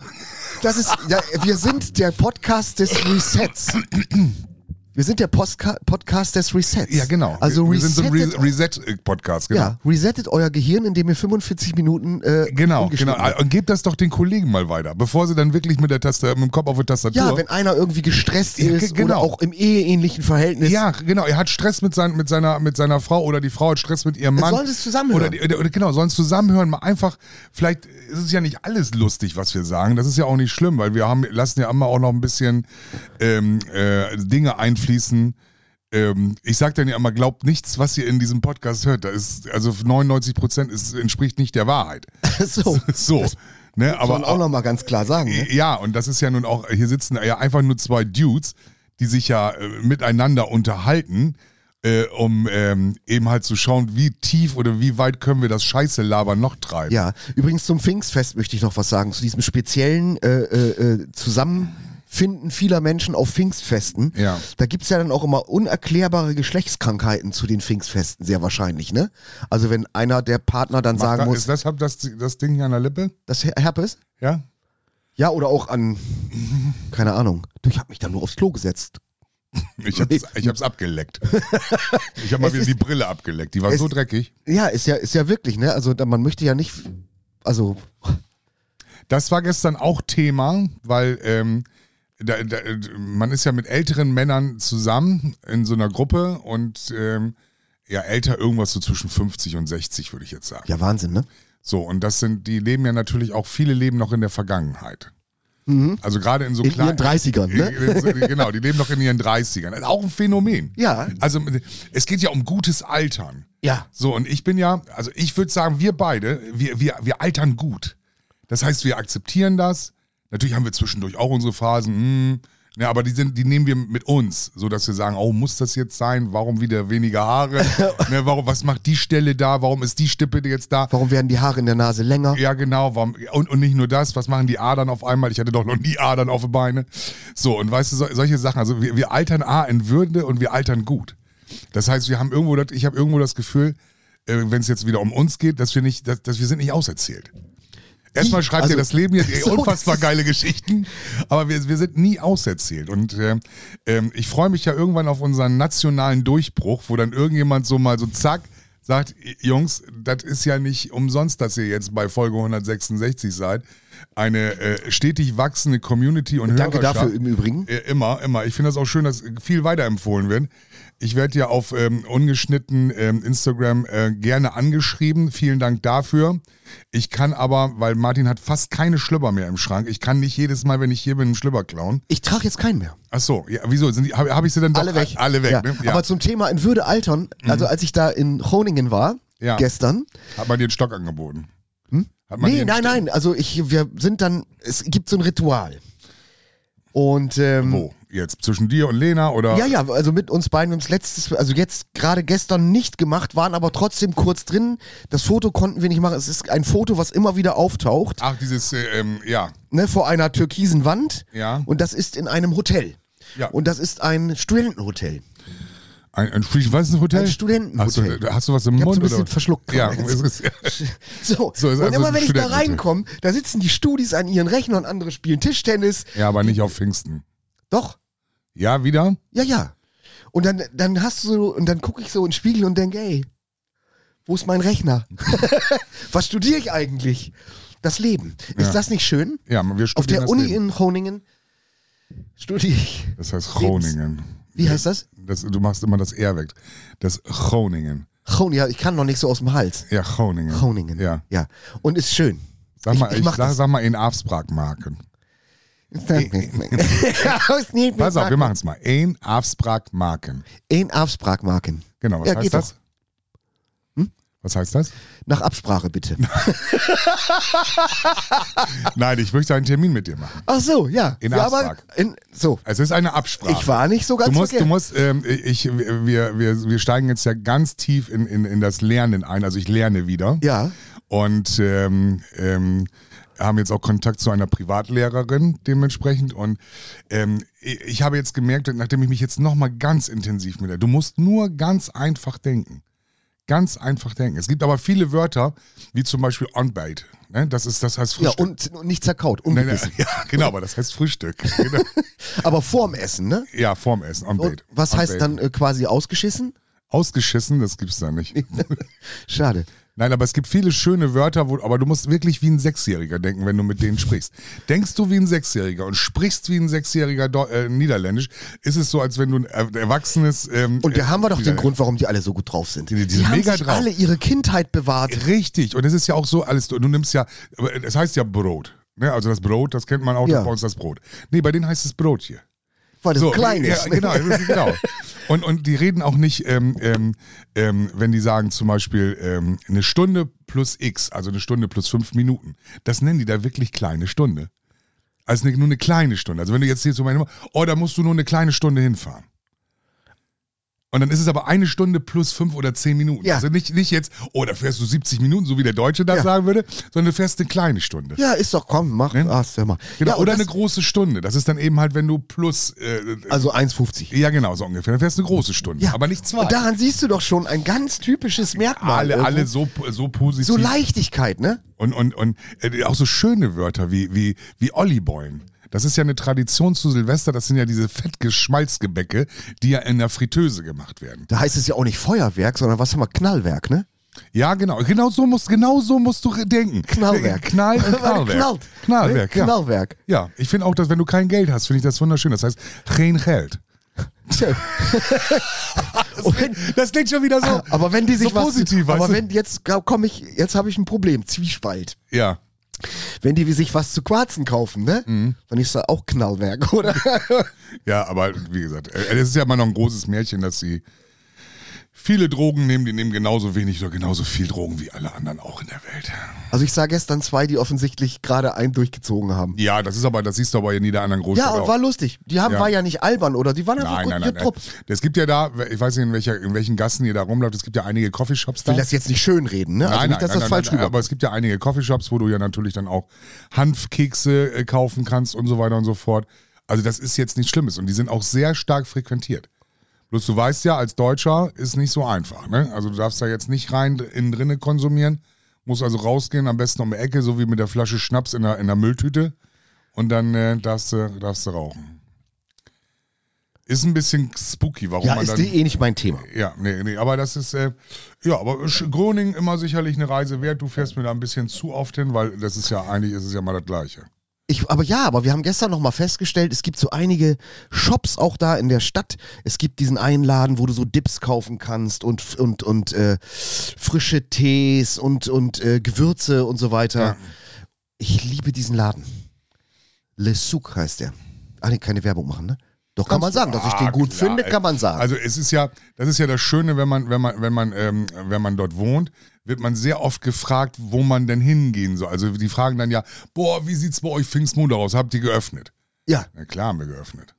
Wir sind der Podcast des Resets. Wir sind der Podcast des Resets. Ja, genau. Also wir sind so ein Reset-Podcast, genau. Ja, resettet euer Gehirn, indem ihr 45 Minuten Genau. Und gebt das doch den Kollegen mal weiter, bevor sie dann wirklich mit dem Kopf auf der Tastatur... Ja, wenn einer irgendwie gestresst ist genau. oder auch im eheähnlichen Verhältnis. Ja, genau. Er hat Stress mit seiner Frau oder die Frau hat Stress mit ihrem Mann. Sollen es zusammenhören. Oder sollen es zusammenhören. Mal einfach, vielleicht ist es ja nicht alles lustig, was wir sagen. Das ist ja auch nicht schlimm, weil wir lassen ja immer auch noch ein bisschen Dinge einfließen. Ich sag dann ja immer, glaubt nichts, was ihr in diesem Podcast hört. Da ist, also 99% entspricht nicht der Wahrheit. So. Ne, aber muss man auch nochmal ganz klar sagen. Ne? Ja, und das ist ja nun auch, hier sitzen ja einfach nur 2 Dudes, die sich ja miteinander unterhalten, um eben halt zu schauen, wie tief oder wie weit können wir das Scheiße-Labern noch treiben. Ja, übrigens zum Pfingstfest möchte ich noch was sagen, zu diesem speziellen Finden vieler Menschen auf Pfingstfesten. Ja. Da gibt's ja dann auch immer unerklärbare Geschlechtskrankheiten zu den Pfingstfesten, sehr wahrscheinlich, ne? Also wenn einer der Partner dann sagen muss, Ist deshalb das Ding hier an der Lippe? das Herpes? Ja? Ja, oder auch an, keine Ahnung. Du, ich habe mich da nur aufs Klo gesetzt. Ich hab's abgeleckt. Ich habe mal Es wieder ist- die Brille abgeleckt. Die war es- so dreckig. Ja, ist ja wirklich, ne? Also man möchte ja nicht, also Das war gestern auch Thema, weil man ist ja mit älteren Männern zusammen in so einer Gruppe und ja, älter irgendwas so zwischen 50 und 60, würde ich jetzt sagen. ja Wahnsinn, ne? So, und die leben ja natürlich auch, viele leben noch in der Vergangenheit. Also gerade in so In kleinen. ihren 30ern, ne? Genau, die leben noch in ihren 30ern. Das ist auch ein Phänomen. Ja. Also es geht ja um gutes Altern. Ja. So, und ich bin ja, also ich würde sagen, wir beide, wir altern gut. Das heißt, wir akzeptieren das. Natürlich haben wir zwischendurch auch unsere Phasen, ja, aber die nehmen wir mit uns, so dass wir sagen, oh, muss das jetzt sein? Warum wieder weniger Haare? Ne, was macht die Stelle da? Warum ist die Stippe jetzt da? Warum werden die Haare in der Nase länger? Ja, genau. Und nicht nur das, was machen die Adern auf einmal? Ich hatte doch noch nie Adern auf den Beinen. So, und weißt du, solche Sachen. Also wir altern in Würde und wir altern gut. Das heißt, ich habe irgendwo das Gefühl, wenn es jetzt wieder um uns geht, dass wir sind nicht auserzählt. Erstmal schreibt Also, ihr das Leben hier so, unfassbar das ist- geile Geschichten, aber wir sind nie auserzählt. Und ich freue mich ja irgendwann auf unseren nationalen Durchbruch, wo dann irgendjemand so mal so zack sagt, Jungs, das ist ja nicht umsonst, dass ihr jetzt bei Folge 166 seid. Eine stetig wachsende Community und Danke Hörerschaft. dafür im Übrigen. Immer. Ich finde das auch schön, dass viel weiterempfohlen wird. Ich werde ja auf ungeschnitten Instagram gerne angeschrieben. Vielen Dank dafür. Ich kann aber, weil Martin hat fast keine Schlüpper mehr im Schrank. Ich kann nicht jedes Mal, wenn ich hier bin, einen Schlüpper klauen. Ich trage jetzt keinen mehr. Ach so, ja, wieso? Hab ich sie dann doch Alle weg. Alle weg, Ja. ne? Ja. Aber zum Thema in Würde altern, also als ich da in Groningen war, Ja. gestern. Hat man dir einen Stock angeboten? Hat man dir Nee, einen nein. Also wir sind dann, es gibt so ein Ritual. Und Wo? Jetzt? Zwischen dir und Lena oder? ja, also mit uns beiden uns also jetzt gerade gestern nicht gemacht, waren aber trotzdem kurz drin. Das Foto konnten wir nicht machen. Es ist ein Foto, was immer wieder auftaucht, Ach, dieses, ja. ne, vor einer türkisen Wand. Ja. Und das ist in einem Hotel. Ja. Und das ist ein Studentenhotel. Was ist ein Hotel? Ein Studentenhotel. Hast du was im Ich hab Mund? so ein bisschen oder? verschluckt. Ja, gerade. es ist, So, So, ist und also immer ein wenn ich da Studentenhotel. reinkomme, da sitzen die Studis an ihren Rechnern, andere spielen Tischtennis. ja, aber nicht auf Pfingsten. Doch, Ja, wieder? ja. Und dann hast du so, und dann gucke ich so in den Spiegel und denke, ey, wo ist mein Rechner? Was studiere ich eigentlich? Das Leben. Ist Ja. das nicht schön? Ja, wir Auf studieren der das Uni Leben. in Groningen studiere ich. Das heißt Groningen. Wie heißt das? Du machst immer das R weg. Das Groningen. Groningen, ja, ich kann noch nicht so aus dem Hals. Ja, Groningen. Groningen. Ja. Ja. Und ist schön. Sag mal, ich mach das. sag mal in Afspraak-Marken. Pass Pass auf, wir machen es mal. Ein Afspraak-Marken. Ein Afspraakmarken. Genau, was Ja, heißt geht das? doch. Hm? Was heißt das? Nach Absprache bitte. Nein, ich möchte einen Termin mit dir machen. Ach so, ja. In ja, aber Absprache. so. Es ist eine Absprache. Ich war nicht so ganz Du verkehrt. musst, wir steigen jetzt ja ganz tief in das Lernen ein. Also ich lerne wieder. Ja. Und haben jetzt auch Kontakt zu einer Privatlehrerin dementsprechend. Und ich habe jetzt gemerkt, nachdem ich mich jetzt nochmal ganz intensiv mit du musst nur ganz einfach denken. Ganz einfach denken. Es gibt aber viele Wörter, wie zum Beispiel on-bait. Ne? Das heißt Ja, Frühstück. und nicht zerkaut, Nein, ungebissen. ja, genau, aber das heißt Frühstück. Genau. Aber vorm Essen, ne? Ja, vorm Essen, on-bait. Und was heißt dann quasi ausgeschissen? Ausgeschissen, das gibt's da nicht. Schade. Nein, aber es gibt viele schöne Wörter, aber du musst wirklich wie ein Sechsjähriger denken, wenn du mit denen sprichst. Denkst du wie ein Sechsjähriger und sprichst wie ein Sechsjähriger Niederländisch, ist es so, als wenn du ein erwachsenes... Und da haben wir doch den Grund, warum die alle so gut drauf sind. Die sind haben mega sich drauf. alle ihre Kindheit bewahrt. Richtig, und es ist ja auch so, alles, du nimmst ja, es heißt ja Brot. Ne? Also das Brot, das kennt man auch, Ja. bei uns das Brot. Nee, bei denen heißt es Brot hier. Weil das klein ist. Ja, genau, genau. Und die reden auch nicht, wenn die sagen zum Beispiel eine Stunde plus X, also eine Stunde plus 5 Minuten. Das nennen die da wirklich kleine Stunde. Also nur eine kleine Stunde. Also wenn du jetzt hier zu meinem, da musst du nur eine kleine Stunde hinfahren. Und dann ist es aber 1 Stunde plus 5 oder 10 Minuten. Ja. Also nicht jetzt, da fährst du 70 Minuten, so wie der Deutsche das sagen würde, sondern du fährst eine kleine Stunde. Ja, ist doch, komm, mach. Ne? Hör mal. Genau, Ja, oder das, eine große Stunde. Das ist dann eben halt, wenn du plus... also 1,50. ja, genau, so ungefähr. Dann fährst du eine große Stunde, Ja. aber nicht 2. Und daran siehst du doch schon ein ganz typisches Merkmal. alle so positiv. So Leichtigkeit, ne? Und auch so schöne Wörter wie Olliboin. Das ist ja eine Tradition zu Silvester, das sind ja diese Fettgeschmalzgebäcke, die ja in der Fritteuse gemacht werden. Da heißt es ja auch nicht Feuerwerk, sondern was haben wir? Knallwerk, ne? Ja, genau so musst du denken. Knallwerk. Knall und Knallwerk. Knallwerk, ja. Knallwerk. Ja, ich finde auch, dass wenn du kein Geld hast, finde ich das wunderschön. Das heißt, kein Geld. Das klingt schon wieder so. Aber wenn die sich so was, positiv, aber weißt du? wenn jetzt habe ich ein Problem, Zwiespalt. Ja. Wenn die sich was zu quarzen kaufen, ne? Dann ist das auch Knallwerk, oder? Ja, aber wie gesagt, es ist ja immer noch ein großes Märchen, dass sie viele Drogen nehmen, die nehmen genauso wenig oder genauso viel Drogen wie alle anderen auch in der Welt. Also ich sah gestern 2, die offensichtlich gerade einen durchgezogen haben. Ja, das siehst du aber in jeder anderen Großstadt Ja, und auch. war lustig. Die haben, Ja. war ja nicht albern, oder? Die waren einfach Nein, gut nein, nein. Trupp. Es gibt ja da, ich weiß nicht, in welchen Gassen ihr da rumläuft, es gibt ja einige Coffeeshops Ich da. will das jetzt nicht schönreden, ne? Also nicht, dass das falsch rüber. aber es gibt ja einige Coffeeshops, wo du ja natürlich dann auch Hanfkekse kaufen kannst und so weiter und so fort. Also das ist jetzt nichts Schlimmes und die sind auch sehr stark frequentiert. Bloß du weißt ja, als Deutscher ist nicht so einfach, ne? Also du darfst da jetzt nicht rein innen drinne konsumieren, musst also rausgehen, am besten um die Ecke, so wie mit der Flasche Schnaps in der Mülltüte und dann darfst du rauchen. Ist ein bisschen spooky, warum Ja, man ist dann... nicht mein Thema. Ja, nee, aber das ist, aber Groningen immer sicherlich eine Reise wert. Du fährst mir da ein bisschen zu oft hin, weil das ist ja eigentlich, ist es ja mal das Gleiche. Aber wir haben gestern noch mal festgestellt, es gibt so einige Shops auch da in der Stadt. Es gibt diesen einen Laden, wo du so Dips kaufen kannst und frische Tees und Gewürze und so weiter. Ja. Ich liebe diesen Laden. Le Souk heißt der. Ah, nee, keine Werbung machen, ne? Doch, kann man sagen, dass ich den gut klar, finde, kann man sagen. Also das ist ja das Schöne, wenn man dort wohnt, wird man sehr oft gefragt, wo man denn hingehen soll. Also die fragen dann ja, wie sieht's bei euch Pfingstmontag aus? Habt ihr geöffnet? Ja. Na klar haben wir geöffnet.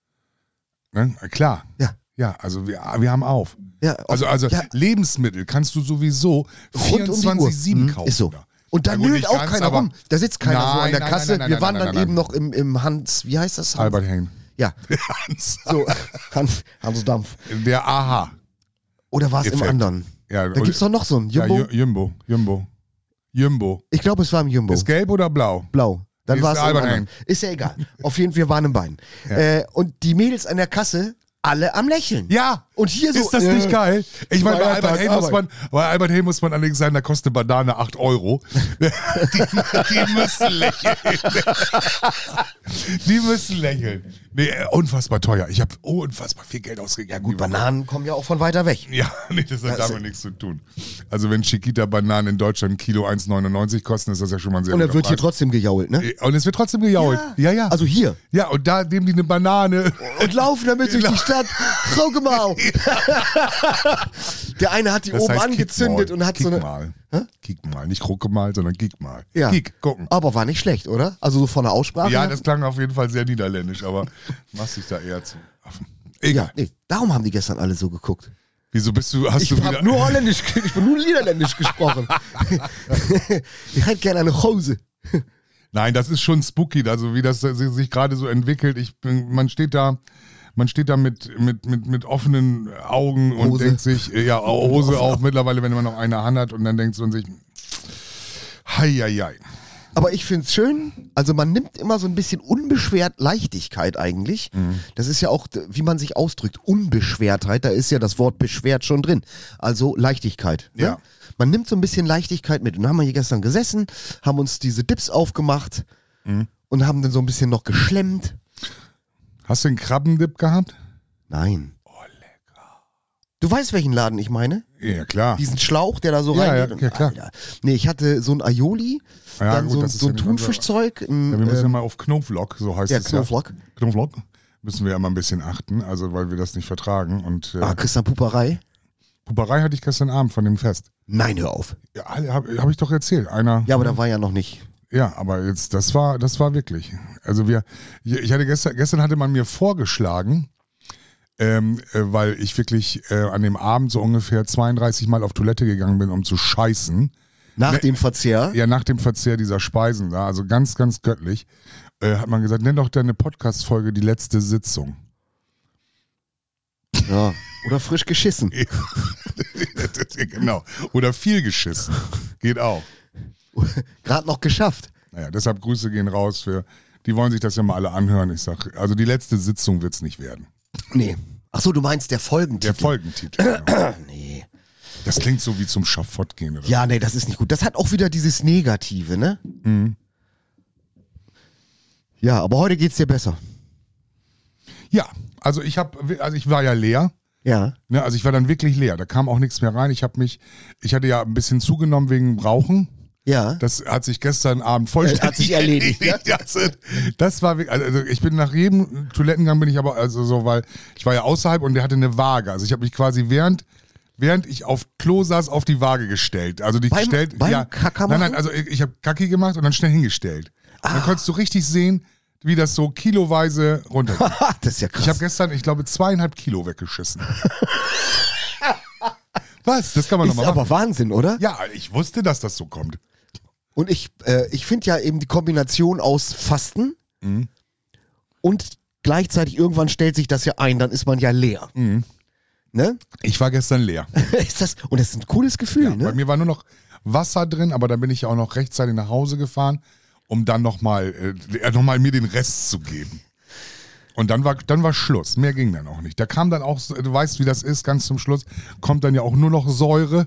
Ne? Na klar. Ja. Ja, also wir haben auf. Ja, Also ja. Lebensmittel kannst du sowieso Rund um die Uhr. 24/7 kaufen. Ist so. Da. Und da Ja, gut, nölt nicht auch ganz, keiner aber- rum. Da sitzt keiner so an der Nein, Kasse. nein, Wir waren nein, dann nein, eben noch im Hans, wie heißt das? Albert Heijn. Ja, so, Hans Dampf. Der Aha. Oder war es im Effekt. anderen? Ja, Da gibt es doch noch so einen Jumbo. Ja, Jumbo. Ich glaube, es war im Jumbo. Ist gelb oder blau? Blau. Dann Ist war es im Albert anderen. Ist ja egal. Auf jeden Fall, wir waren im Bein. Ja. Und die Mädels an der Kasse, alle am Lächeln. Ja. Und hier so. Ist das nicht geil? Ich meine, bei Feiertag, Albert Heijn muss man allerdings sagen, da kostet eine Banane 8 €. Die müssen lächeln. Die müssen lächeln. Nee, unfassbar teuer. Ich habe unfassbar viel Geld ausgegeben. Ja gut, Bananen kommen ja auch von weiter weg. Ja, nee, das hat damit nichts zu tun. Also wenn Chiquita-Bananen in Deutschland ein Kilo 1,99 kosten, ist das ja schon mal ein sehr Und dann guter wird hier Preis. trotzdem gejault, ne? Und es wird trotzdem gejault. Ja. Also hier. Ja, und da nehmen die eine Banane. Und laufen damit durch die Stadt. Guck mal. Der eine hat die oben angezündet und hat so eine. Kick mal, nicht gucke mal, sondern kick mal. Ja. Kick, gucken. Aber war nicht schlecht, oder? Also so von der Aussprache. Ja, her. das klang auf jeden Fall sehr niederländisch, aber machst dich da eher zu Affen. Ja, Egal. nee, darum haben die gestern alle so geguckt. Wieso hast Ich du wieder... habe nur Holländisch, ich bin nur Niederländisch gesprochen. Ich hätte gerne eine Hose. Nein, das ist schon spooky, also wie das sich gerade so entwickelt. Man steht da mit offenen Augen und Hose. denkt sich, ja, Hose auch mittlerweile, wenn man noch eine Hand hat und dann denkt man sich, hei. Aber ich finde es schön, also man nimmt immer so ein bisschen unbeschwert Leichtigkeit eigentlich. Das ist ja auch, wie man sich ausdrückt, Unbeschwertheit, da ist ja das Wort beschwert schon drin. Also Leichtigkeit. Ne? Ja. Man nimmt so ein bisschen Leichtigkeit mit. Und dann haben wir hier gestern gesessen, haben uns diese Dips aufgemacht und haben dann so ein bisschen noch geschlemmt. Hast du einen Krabbendip gehabt? Nein. Oh, lecker. Du weißt, welchen Laden ich meine? Ja, klar. Diesen Schlauch, der da so Ja, reingeht. ja, klar. Alter. Nee, ich hatte so ein Aioli, Ja, dann gut, das so ist ein ja nicht Thunfischzeug. Ja, wir müssen ja mal auf Knoflock, so heißt Ja, es Knoflock. ja. Knoflock. Müssen wir ja mal ein bisschen achten, also weil wir das nicht vertragen. Und Christian Puperei? Puperei hatte ich gestern Abend von dem Fest. Nein, hör auf. Ja, hab ich doch erzählt. Ja, aber da war ja noch nicht. Ja, aber jetzt, das war wirklich. Also ich hatte gestern hatte man mir vorgeschlagen, weil ich wirklich an dem Abend so ungefähr 32 Mal auf Toilette gegangen bin, um zu scheißen. Nach dem Verzehr? Ja, nach dem Verzehr dieser Speisen da, also ganz, ganz göttlich, hat man gesagt, nenn doch deine Podcast-Folge die letzte Sitzung. Ja. Oder frisch geschissen. Genau. Oder viel geschissen. Geht auch. Gerade noch geschafft. Naja, deshalb Grüße gehen raus für, die wollen sich das ja mal alle anhören. Ich sag, also die letzte Sitzung wird's nicht werden. Nee. Achso, du meinst der Folgentitel. Der Folgentitel. Genau. Nee. Das klingt so wie zum Schafott gehen. Oder? Ja, nee, das ist nicht gut. Das hat auch wieder dieses Negative, ne? Mhm. Ja, aber heute geht's dir besser. Ja, also ich war ja leer. Ja. Ne, also ich war dann wirklich leer. Da kam auch nichts mehr rein. Ich hatte ja ein bisschen zugenommen wegen Rauchen. Ja. Das hat sich gestern Abend vollständig Hat sich erledigt. Ja? Das war wirklich, also ich bin nach jedem Toilettengang bin ich aber, also so, weil ich war ja außerhalb und der hatte eine Waage. Also ich habe mich quasi während ich auf Klo saß, auf die Waage gestellt. Also die gestellt. Beim Kacker machen? Nein, also ich habe Kacki gemacht und dann schnell hingestellt. Dann konntest du richtig sehen, wie das so kiloweise runtergeht. Das ist ja krass. Ich habe gestern, ich glaube, 2,5 Kilo weggeschissen. Was? Das kann man ist nochmal machen. aber Wahnsinn, oder? Ja, ich wusste, dass das so kommt. Und ich finde ja eben die Kombination aus Fasten und gleichzeitig irgendwann stellt sich das ja ein, dann ist man ja leer. Ne? Ich war gestern leer. Und das ist ein cooles Gefühl, Ja, ne? bei mir war nur noch Wasser drin, aber dann bin ich ja auch noch rechtzeitig nach Hause gefahren, um dann nochmal mir den Rest zu geben. Und dann war Schluss. Mehr ging dann auch nicht. Da kam dann auch, du weißt, wie das ist, ganz zum Schluss, kommt dann ja auch nur noch Säure.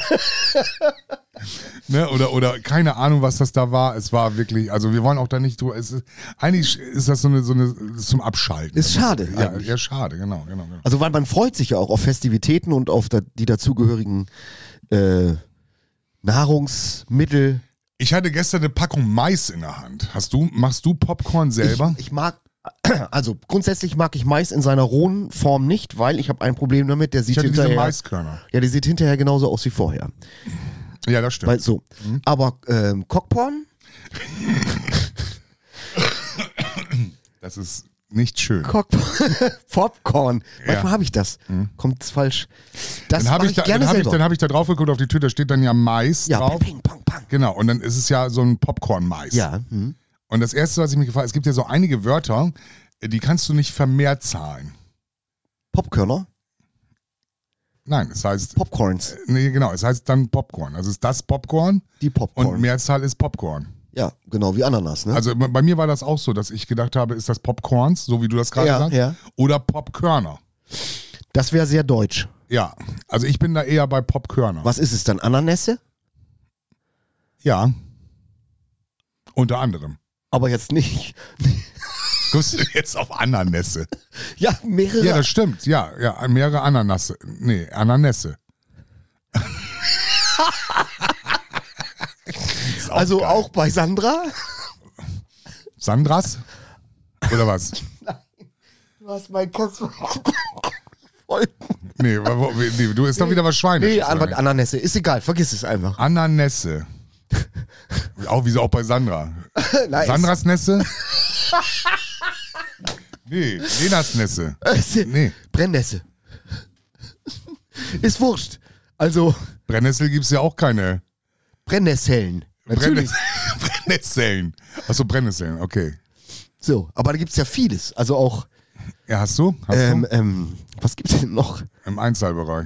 Ne? Oder keine Ahnung, was das da war. Es war wirklich, also wir wollen auch da nicht drüber. Eigentlich ist das so eine zum Abschalten. Ist schade. Ja, schade, genau. Also weil man freut sich ja auch auf Festivitäten und auf die dazugehörigen Nahrungsmittel. Ich hatte gestern eine Packung Mais in der Hand. Machst du Popcorn selber? Ich mag, also grundsätzlich mag ich Mais in seiner rohen Form nicht, weil ich habe ein Problem damit, der sieht Ich hatte diese hinterher... Maiskörner. Ja, der sieht hinterher genauso aus wie vorher. Ja, das stimmt. Weil, so. Aber Cockporn? Das ist nicht schön. Popcorn. Manchmal Ja. habe ich das. Kommt's falsch. Das Dann mache ich gerne selber. hab ich da drauf geguckt auf die Tür, da steht dann ja Mais Ja, drauf. ping, pong, pong. Genau, und dann ist es ja so ein Popcorn-Mais. Ja. Und das Erste, was ich mich gefragt habe, es gibt ja so einige Wörter, die kannst du nicht vermehrt zahlen. Popkörner? Nein, es heißt, Popcorns. nee, genau, es heißt dann Popcorn. Also es ist das Popcorn Die Popcorn. und Mehrzahl ist Popcorn. Ja, genau, wie Ananas, ne? Also bei mir war das auch so, dass ich gedacht habe, ist das Popcorns, so wie du das gerade Ja, sagst, ja. oder Popkörner. Das wäre sehr deutsch. Ja, also ich bin da eher bei Popkörner. Was ist es dann? Ananässe? Ja, unter anderem. Aber jetzt nicht. Guckst du jetzt auf Ananässe? Ja, mehrere. Ja, das stimmt. Ja, mehrere Ananässe. Nee, Ananässe. Ist also geil. auch bei Sandra? Sandras? Oder was? Du hast mein Kopf voll. Nee, du isst doch wieder was Schweiniges. Nee, oder nicht? Ananässe. Ist egal, vergiss es einfach. Ananässe. Auch wie so auch bei Sandra. Nice. Sandras Nässe? Nee, Lenas Nässe. Nee. Brennnässe. Ist wurscht. Also, Brennnessel gibt es ja auch keine. Brennnesseln. Natürlich. Brennnesseln. Achso, Brennnesseln, okay. So, aber da gibt es ja vieles. Also auch, Ja, hast du? was gibt es denn noch? Im Einzahlbereich.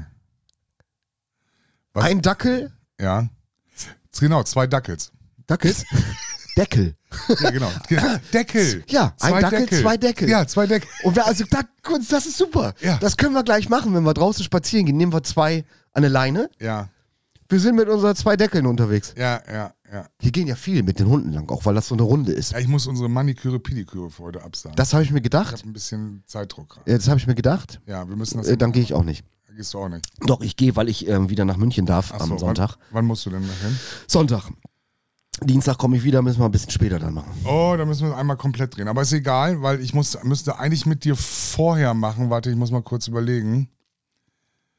Was? Ein Dackel? Ja. Genau, 2 Dackels. Dackels? Deckel. Ja, genau. Deckel. Ja, ein Dackel, 2 Deckel. Ja, 2 Deckel. Und das ist super. Ja. Das können wir gleich machen, wenn wir draußen spazieren gehen. Nehmen wir 2 an eine Leine. Ja, Wir sind mit unseren 2 Deckeln unterwegs. ja. Hier gehen ja viele mit den Hunden lang, auch weil das so eine Runde ist. Ja, ich muss unsere Maniküre, Pediküre für heute absagen. Das habe ich mir Ich gedacht. habe ein bisschen Zeitdruck gerade. Ja, das habe ich mir gedacht. Ja, wir müssen das. Dann gehe ich auch nicht. Gehst du auch nicht. Doch, ich gehe, weil ich wieder nach München darf Ach so, am Sonntag. Wann musst du denn dahin? Sonntag. Dienstag komme ich wieder, müssen wir ein bisschen später dann machen. Oh, da müssen wir einmal komplett drehen. Aber ist egal, weil ich müsste eigentlich mit dir vorher machen. Warte, ich muss mal kurz überlegen.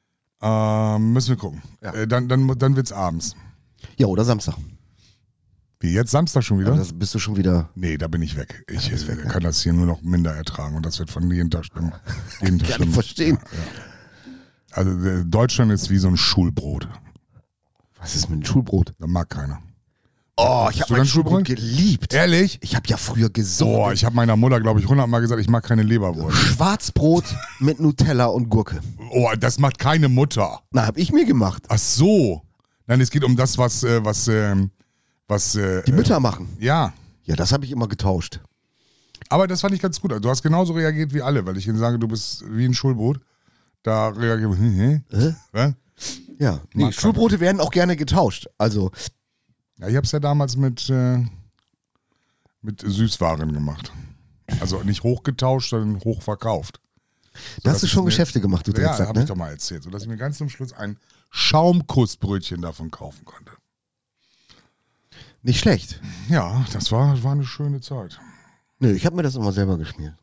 Müssen wir gucken. Ja. Dann wird's abends. Ja, oder Samstag. Wie, jetzt Samstag schon wieder? Aber das bist du schon wieder. Nee, da bin ich weg. Ich kann das hier nur noch minder ertragen und das wird von jeden Tag stimmen. Jeden Tag Kann ich verstehen. Ja. Also Deutschland ist wie so ein Schulbrot. Was ist mit dem Schulbrot? Da mag keiner. Oh, ich Hast habe du mein dein Schulbrot Schulbrot? geliebt. Ehrlich? Ich habe ja früher Oh, gesungen. ich habe meiner Mutter, glaube ich, 100-mal gesagt, ich mag keine Leberwurst. Schwarzbrot mit Nutella und Gurke. Oh, das macht keine Mutter. Na, hab ich mir gemacht. Ach so. Nein, es geht um das, was Die Mütter machen. ja. Ja, das habe ich immer getauscht. Aber das fand ich ganz gut. Also, du hast genauso reagiert wie alle, weil ich ihnen sage, du bist wie ein Schulbrot. Da reagiert man, Ja, nee, Mag Schulbrote werden auch gerne getauscht. Also, Ja, ich habe es ja damals mit Süßwaren gemacht. Also nicht hochgetauscht, sondern hochverkauft. da hast du schon Geschäfte gemacht, du Ja, Drecksack, habe ich ne? doch mal erzählt, sodass ich mir ganz zum Schluss ein Schaumkussbrötchen davon kaufen konnte. Nicht schlecht. Ja, das war eine schöne Zeit. Nö, ich habe mir das immer selber geschmiert.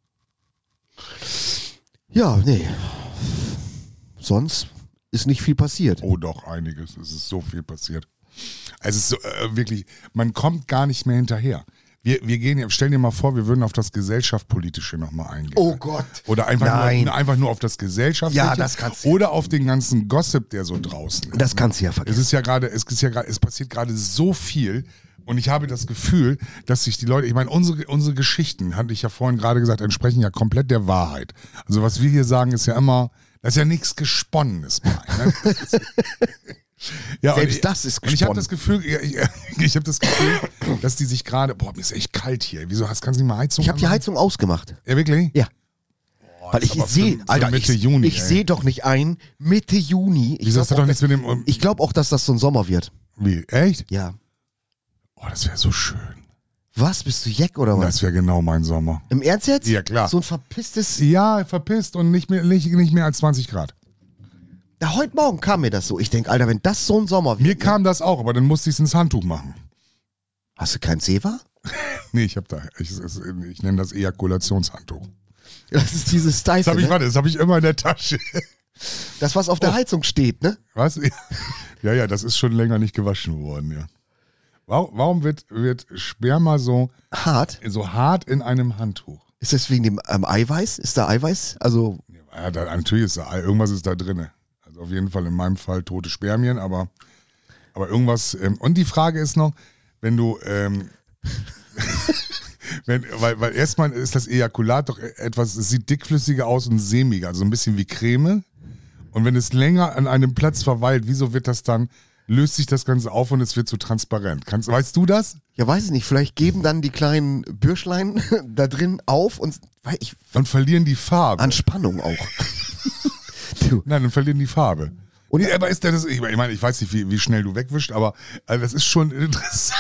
Ja, nee. Sonst ist nicht viel passiert. Oh doch, einiges. Es ist so viel passiert. Es ist so, wirklich, man kommt gar nicht mehr hinterher. Wir gehen, stell dir mal vor, wir würden auf das Gesellschaftspolitische nochmal eingehen. Oh Gott. Oder einfach nur auf das Gesellschaftliche. Ja, das kannst du. Oder auf den ganzen Gossip, der so draußen ist. Das kannst du ja Es vergessen. ist ja gerade, es passiert gerade so viel und ich habe das Gefühl, dass sich die Leute, ich meine, unsere Geschichten, hatte ich ja vorhin gerade gesagt, entsprechen ja komplett der Wahrheit. Also was wir hier sagen, ist ja immer, das ist ja nichts Gesponnenes bei. Ne? Ja, Selbst das ist Und ich habe gesponnen. das Gefühl, ich habe das Gefühl, dass die sich gerade, boah, mir ist echt kalt hier. Wieso kannst du nicht mal Heizung Ich habe die anmachen? Heizung ausgemacht. Ja, wirklich? Ja. Weil ist ich aber sehe, für Alter, Mitte ich, Juni, ich ey. sehe doch nicht ein, Mitte Juni. Wieso hast du doch nichts mit dem, Ich glaube auch, dass das so ein Sommer wird. wie, echt? Ja. Oh, das wäre so schön. Was, bist du Jeck oder was? Das wäre genau mein Sommer. Im Ernst jetzt? Ja, klar. So ein verpisstes... Ja, verpisst und nicht mehr als 20 Grad. Ja, heute Morgen kam mir das so. Ich denke, Alter, wenn das so ein Sommer wird... Mir kam das auch, aber dann musste ich es ins Handtuch machen. Hast du kein Zewa? Nee, ich nenne das Ejakulationshandtuch. Das ist dieses Steife, ne? Das habe ich immer in der Tasche. Das, was auf der Heizung steht, ne? Was? Ja, das ist schon länger nicht gewaschen worden, ja. Warum wird Sperma so Hart. hart in einem Handtuch? Ist das wegen dem Eiweiß? Ist da Eiweiß? Also, Ja, natürlich ist da irgendwas ist da drin. Also auf jeden Fall in meinem Fall tote Spermien, aber irgendwas. Und die Frage ist noch, wenn du, weil erstmal ist das Ejakulat doch etwas, es sieht dickflüssiger aus und sämiger, also ein bisschen wie Creme. Und wenn es länger an einem Platz verweilt, wieso wird das dann, löst sich das Ganze auf und es wird so transparent? Weißt du das? ja, weiß ich nicht. Vielleicht geben dann die kleinen Bürschlein da drin auf und Dann verlieren die Farbe. an Spannung auch. Du. Nein, dann verlieren die Farbe. Und- Nee, aber ist das, ich meine, ich weiß nicht, wie schnell du wegwischst, aber das ist schon interessant.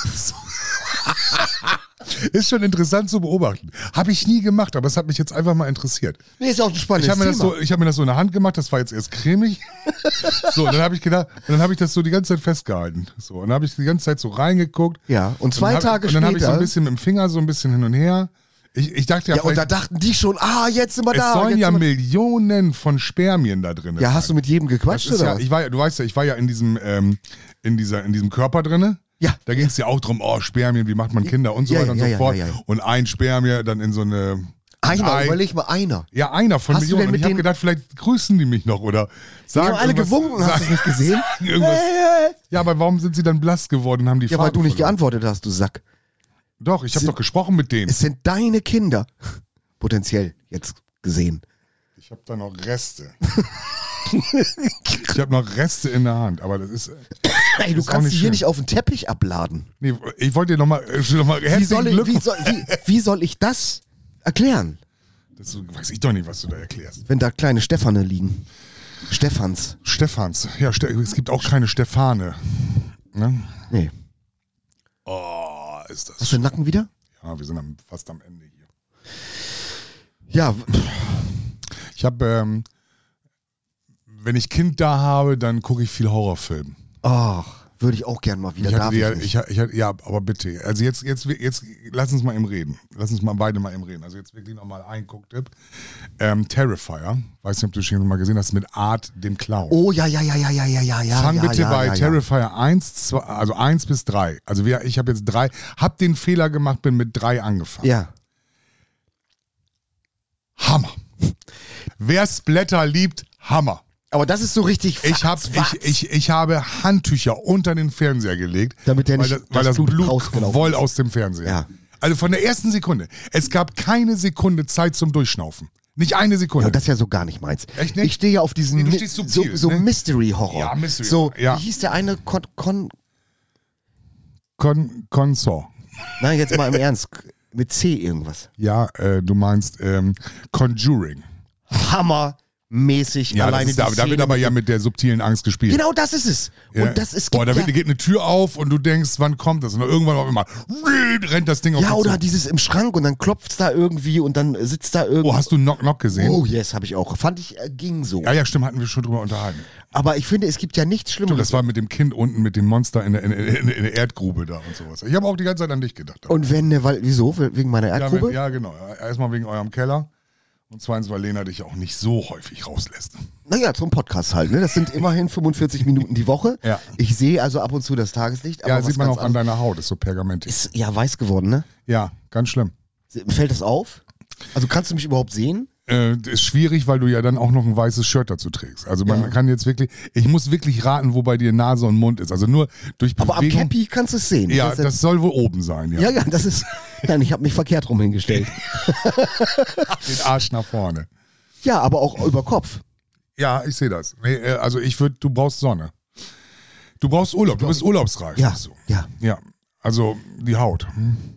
Ist schon interessant zu beobachten. Habe ich nie gemacht, aber es hat mich jetzt einfach mal interessiert. Nee, ist auch ein spannendes Ich habe Thema. mir das so in der Hand gemacht, das war jetzt erst cremig. So, und dann habe ich gedacht, und dann habe ich das so die ganze Zeit festgehalten. So, und dann habe ich die ganze Zeit so reingeguckt. Ja, und zwei Tage Und dann habe ich so ein später... bisschen mit dem Finger so ein bisschen hin und her. Ich dachte ja, Ja, und da vielleicht, dachten die schon, jetzt sind wir es da. sollen jetzt ja sind wir- Millionen von Spermien da drin Ja, hast du mit jedem Das gequatscht, ist oder? ja, du weißt ja, ich war ja in diesem Körper drinne. Ja. Da ging es ja auch drum, Spermien, wie macht man Kinder und so Ja, weiter und ja, so ja, fort. ja, ja. Und ein Spermie dann in so eine. Einer, Ei. überleg mal, einer. Ja, einer von Hast du Millionen. denn Und mit ich habe denen- gedacht, vielleicht grüßen die mich noch oder Die sagen haben alle irgendwas- gewunken, hast du es nicht gesehen? sagen irgendwas. Ja, aber warum sind sie dann blass geworden und haben die Ja, Farbe weil du nicht verloren? geantwortet hast, du Sack. Doch, ich habe doch gesprochen mit denen. Es sind deine Kinder. Potenziell jetzt gesehen. Ich habe da noch Reste. Ich habe noch Reste in der Hand, aber das ist. Ey, du Ist auch kannst nicht die hier schön. nicht auf den Teppich abladen. Nee, ich wollte dir nochmal herzlichen Glückwunsch. Wie soll ich das erklären, Das weiß ich doch nicht, was du da erklärst. wenn da kleine Stefane liegen? Stephans. Stephans. Ja, es gibt auch keine Stefane. Ne? Nee. Oh, ist Hast das. du den Nacken wieder? Ja, wir sind fast am Ende hier. Ja, Ich habe, wenn ich Kind da habe, dann gucke ich viel Horrorfilm. ach. Würde ich auch gern mal wieder. Ich Darf hatte, ich ja, nicht. ja, aber bitte. Also jetzt lass uns mal eben reden. Lass uns mal beide mal eben reden. Also jetzt wirklich nochmal ein Gucktipp. Terrifier. Weiß nicht, ob du schon mal gesehen hast, mit Art dem Clown. Oh, ja. Fang bitte ja, bei ja. Terrifier 1, 2, also 1 bis 3. Also ich habe jetzt 3, hab den Fehler gemacht, bin mit 3 angefangen. Ja. Hammer. Wer Splatter liebt, Hammer. Aber das ist so richtig Ich habe Handtücher unter den Fernseher gelegt, Damit der nicht weil das Blut rausgelaufen quoll ist. aus dem Fernseher. Ja. Also von der ersten Sekunde. Es gab keine Sekunde Zeit zum Durchschnaufen. Nicht eine Sekunde. Ja, das ist ja so gar nicht meins. Echt nicht? Ich stehe ja auf diesen Nee, du stehst subtil, so ne? Mystery-Horror. Ja, Mystery, So, ja. wie hieß der eine Consort. Nein, jetzt mal im Ernst. Mit C irgendwas. Ja, du meinst Conjuring. Hammermäßig Ja, alleine das ist, da Szene wird aber mit ja mit der subtilen Angst gespielt. Genau, das ist es. Ja. Und das ist Boah, da ja, geht eine Tür auf und du denkst, wann kommt das? Und dann irgendwann auf einmal rennt das Ding auf ja, dich oder zu. dieses im Schrank und dann klopft's da irgendwie und dann sitzt da irgendwie. Oh, hast du Knock Knock gesehen? Oh, yes, habe ich auch. Fand ich, ging so. Ja, stimmt, hatten wir schon drüber unterhalten. Aber ich finde, es gibt ja nichts Schlimmeres. Das war mit dem Kind unten, mit dem Monster in der Erdgrube da und sowas. Ich habe auch die ganze Zeit an dich gedacht. Und wenn, weil, wieso? Wegen meiner Erdgrube? Ja, genau. Erstmal wegen eurem Keller. Und zweitens, weil Lena dich auch nicht so häufig rauslässt. Naja, zum Podcast halt. Ne? Das sind immerhin 45 Minuten die Woche. Ja. Ich sehe also ab und zu das Tageslicht. Aber Ja, was sieht man ganz auch an deiner Haut, ist so pergamentig. Ist ja weiß geworden, ne? Ja, ganz schlimm. Fällt das auf? Also kannst du mich überhaupt sehen? Ist schwierig, weil du ja dann auch noch ein weißes Shirt dazu trägst. Also man kann jetzt wirklich, ich muss wirklich raten, wo bei dir Nase und Mund ist. Also nur durch Bewegung. Aber am Cappy kannst du es sehen. Ja, das soll wohl oben sein, ja. Ja, das ist. Nein, ich habe mich verkehrt rum hingestellt. Den Arsch nach vorne. Ja, aber auch über Kopf. Ja, ich sehe das. Nee, also du brauchst Sonne. Du brauchst Urlaub, du bist urlaubsreif. Ja, bist du. ja. Ja, also die Haut.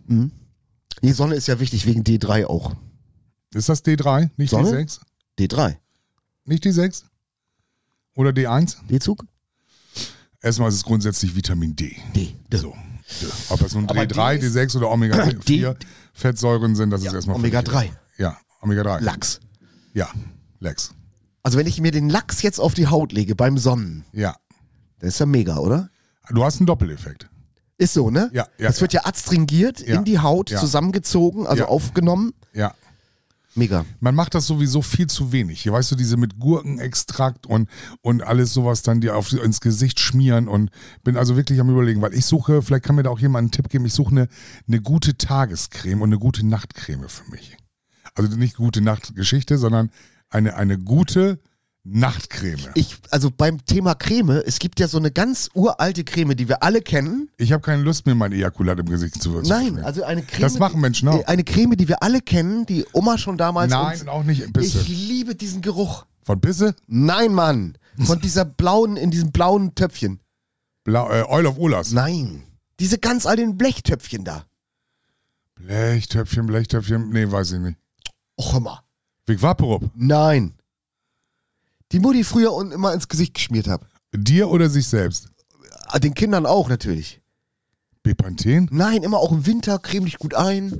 Die Sonne ist ja wichtig wegen D3 auch. Ist das D3, nicht Sonne? D6? D3. Nicht D6? Oder D1? D-Zug? Erstmal ist es grundsätzlich Vitamin D. D. So. Ob das nun Aber D3, D ist- D6 oder Omega-4 D- Fettsäuren sind, das ist Ja, erstmal Omega-3. völlig egal. Ja, Omega-3. Lachs. Ja, Lex. Also wenn ich mir den Lachs jetzt auf die Haut lege beim Sonnen, Ja. das ist ja mega, oder? Du hast einen Doppeleffekt. Ist so, ne? Ja, ja, Das wird ja adstringiert Ja, in die Haut, ja. zusammengezogen, also Ja. aufgenommen. Ja. Mega. Man macht das sowieso viel zu wenig. Hier weißt du, diese mit Gurkenextrakt und alles sowas dann dir ins Gesicht schmieren und bin also wirklich am Überlegen, weil ich suche, vielleicht kann mir da auch jemand einen Tipp geben, ich suche eine gute Tagescreme und eine gute Nachtcreme für mich. Also nicht gute Nachtgeschichte, sondern eine gute Nachtcreme. Also beim Thema Creme, es gibt ja so eine ganz uralte Creme, die wir alle kennen. Ich habe keine Lust mehr, mein Ejakulat im Gesicht zu Nein, schmieren. also eine Creme. Das machen Menschen auch. Eine Creme, die wir alle kennen, die Oma schon damals. Nein, uns, auch nicht Bisse. ich liebe diesen Geruch. Von Bisse? Nein, Mann. Von dieser blauen, in diesem blauen Töpfchen. Oil of Ulas. Nein. Diese ganz alten Blechtöpfchen da. Blechtöpfchen. Nee, weiß ich nicht. Och, hör mal. Vic Vaporub. Nein. Die Mutti früher und immer ins Gesicht geschmiert habe. Dir oder sich selbst? Den Kindern auch natürlich. Bepanthen? Nein, immer auch im Winter, creme dich gut ein.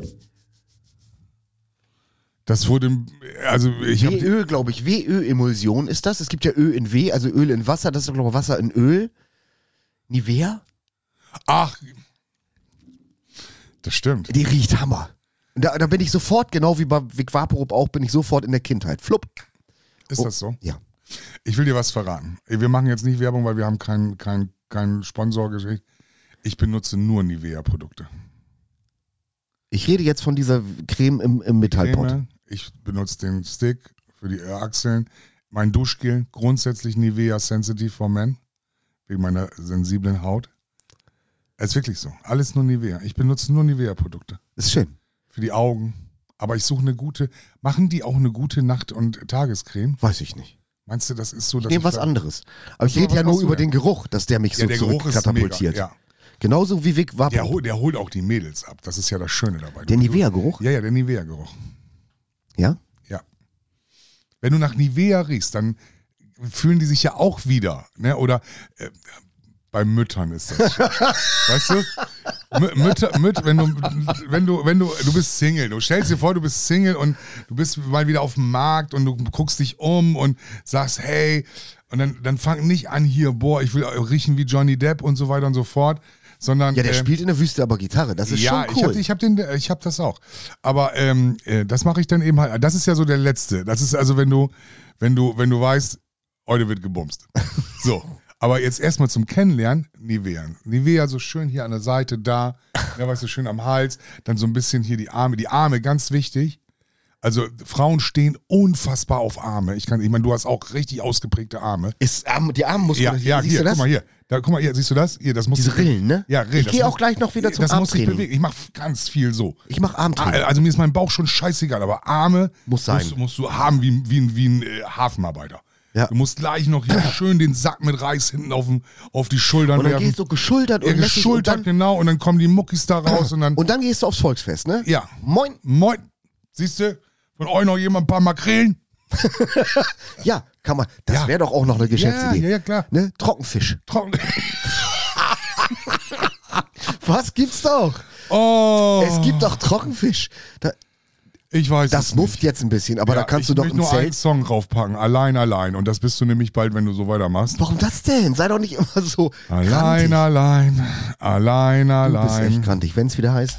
Das wurde, also ich habe, WÖ, glaube ich. WÖ-Emulsion ist das. Es gibt ja Ö in W, also Öl in Wasser. Das ist, glaube ich, Wasser in Öl. Nivea? ach, das stimmt. Die riecht Hammer. Da bin ich sofort, genau wie bei Vic Vaporub auch, bin ich sofort in der Kindheit. Flupp. Ist das so? Ja. Ich will dir was verraten. Wir machen jetzt nicht Werbung, weil wir haben keinen Sponsor gekriegt. Ich benutze nur Nivea-Produkte. Ich rede jetzt von dieser Creme im Metallpot. Creme, ich benutze den Stick für die Achseln. Mein Duschgel, grundsätzlich Nivea Sensitive for Men, wegen meiner sensiblen Haut. Es ist wirklich so. Alles nur Nivea. Ich benutze nur Nivea-Produkte. Ist schön. Für die Augen. Aber ich suche eine gute. Machen die auch eine gute Nacht- und Tagescreme? Weiß ich nicht. Meinst du, das ist so, Ich dass nehme was da- anderes. Aber ich So, rede ja was nur machst du über denn? den Geruch, dass der mich Ja, so der Geruch ist zurückkatapultiert. mega, ja. Genauso wie Vic Vaporub. Der holt auch die Mädels ab. Das ist ja das Schöne dabei. Der Nivea-Geruch? Ja, der Nivea-Geruch. Ja? Ja. Wenn du nach Nivea riechst, dann fühlen die sich ja auch wieder. Ne? Oder bei Müttern ist das. Weißt du? du bist Single, du stellst dir vor, du bist Single und du bist mal wieder auf dem Markt und du guckst dich um und sagst, hey, und dann fang nicht an hier, boah, ich will riechen wie Johnny Depp und so weiter und so fort, sondern... Ja, der spielt in der Wüste aber Gitarre, das ist schon cool. Ja, ich hab das auch. Aber das mache ich dann eben halt, das ist ja so der Letzte. Das ist also, wenn du weißt, heute wird gebumst. So. Aber jetzt erstmal zum Kennenlernen, Nivea. Nivea so schön hier an der Seite, da, ja, weißt du, schön am Hals, dann so ein bisschen hier die Arme. Die Arme, ganz wichtig. Also Frauen stehen unfassbar auf Arme. Ich meine, du hast auch richtig ausgeprägte Arme. Die Armmuskeln, ja, siehst hier, du das? guck mal hier. Guck mal hier, siehst du das? Hier, das muss Diese Rillen, ne? Ja, Rillen. Ich gehe auch gleich noch wieder zum Armtraining. Das muss ich Armtraining. bewegen. Ich mache ganz viel so. Ich mache Armtraining. Also mir ist mein Bauch schon scheißegal, aber Arme Muss sein. musst du haben wie ein Hafenarbeiter. Ja. Du musst gleich noch hier schön den Sack mit Reis hinten auf die Schultern Und dann werfen. gehst du geschultert und lässt dich geschultert, und dann, genau, und dann kommen die Muckis da raus und dann... Und dann gehst du aufs Volksfest, ne? Ja. Moin. Moin. Siehst du, von euch noch jemand ein paar Makrelen? Ja, kann man. Das wäre doch auch noch eine Geschäftsidee. Ja, klar. Ne? Trockenfisch. Trocken. Was gibt's doch? Oh. Es gibt doch Trockenfisch. Ich weiß Das es mufft nicht. jetzt ein bisschen, aber da kannst du doch Ich im möchte nur einen Zelt... Song draufpacken, allein. Und das bist du nämlich bald, wenn du so weitermachst. Warum das denn? Sei doch nicht immer so Allein. Du bist echt grantig, wenn es wieder heißt...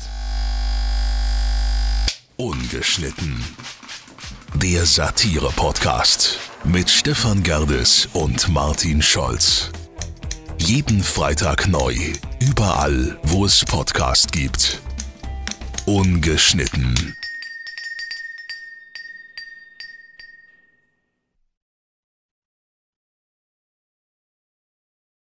Ungeschnitten. Der Satire-Podcast mit Stefan Gerdes und Martin Scholz. Jeden Freitag neu, überall, wo es Podcast gibt. Ungeschnitten.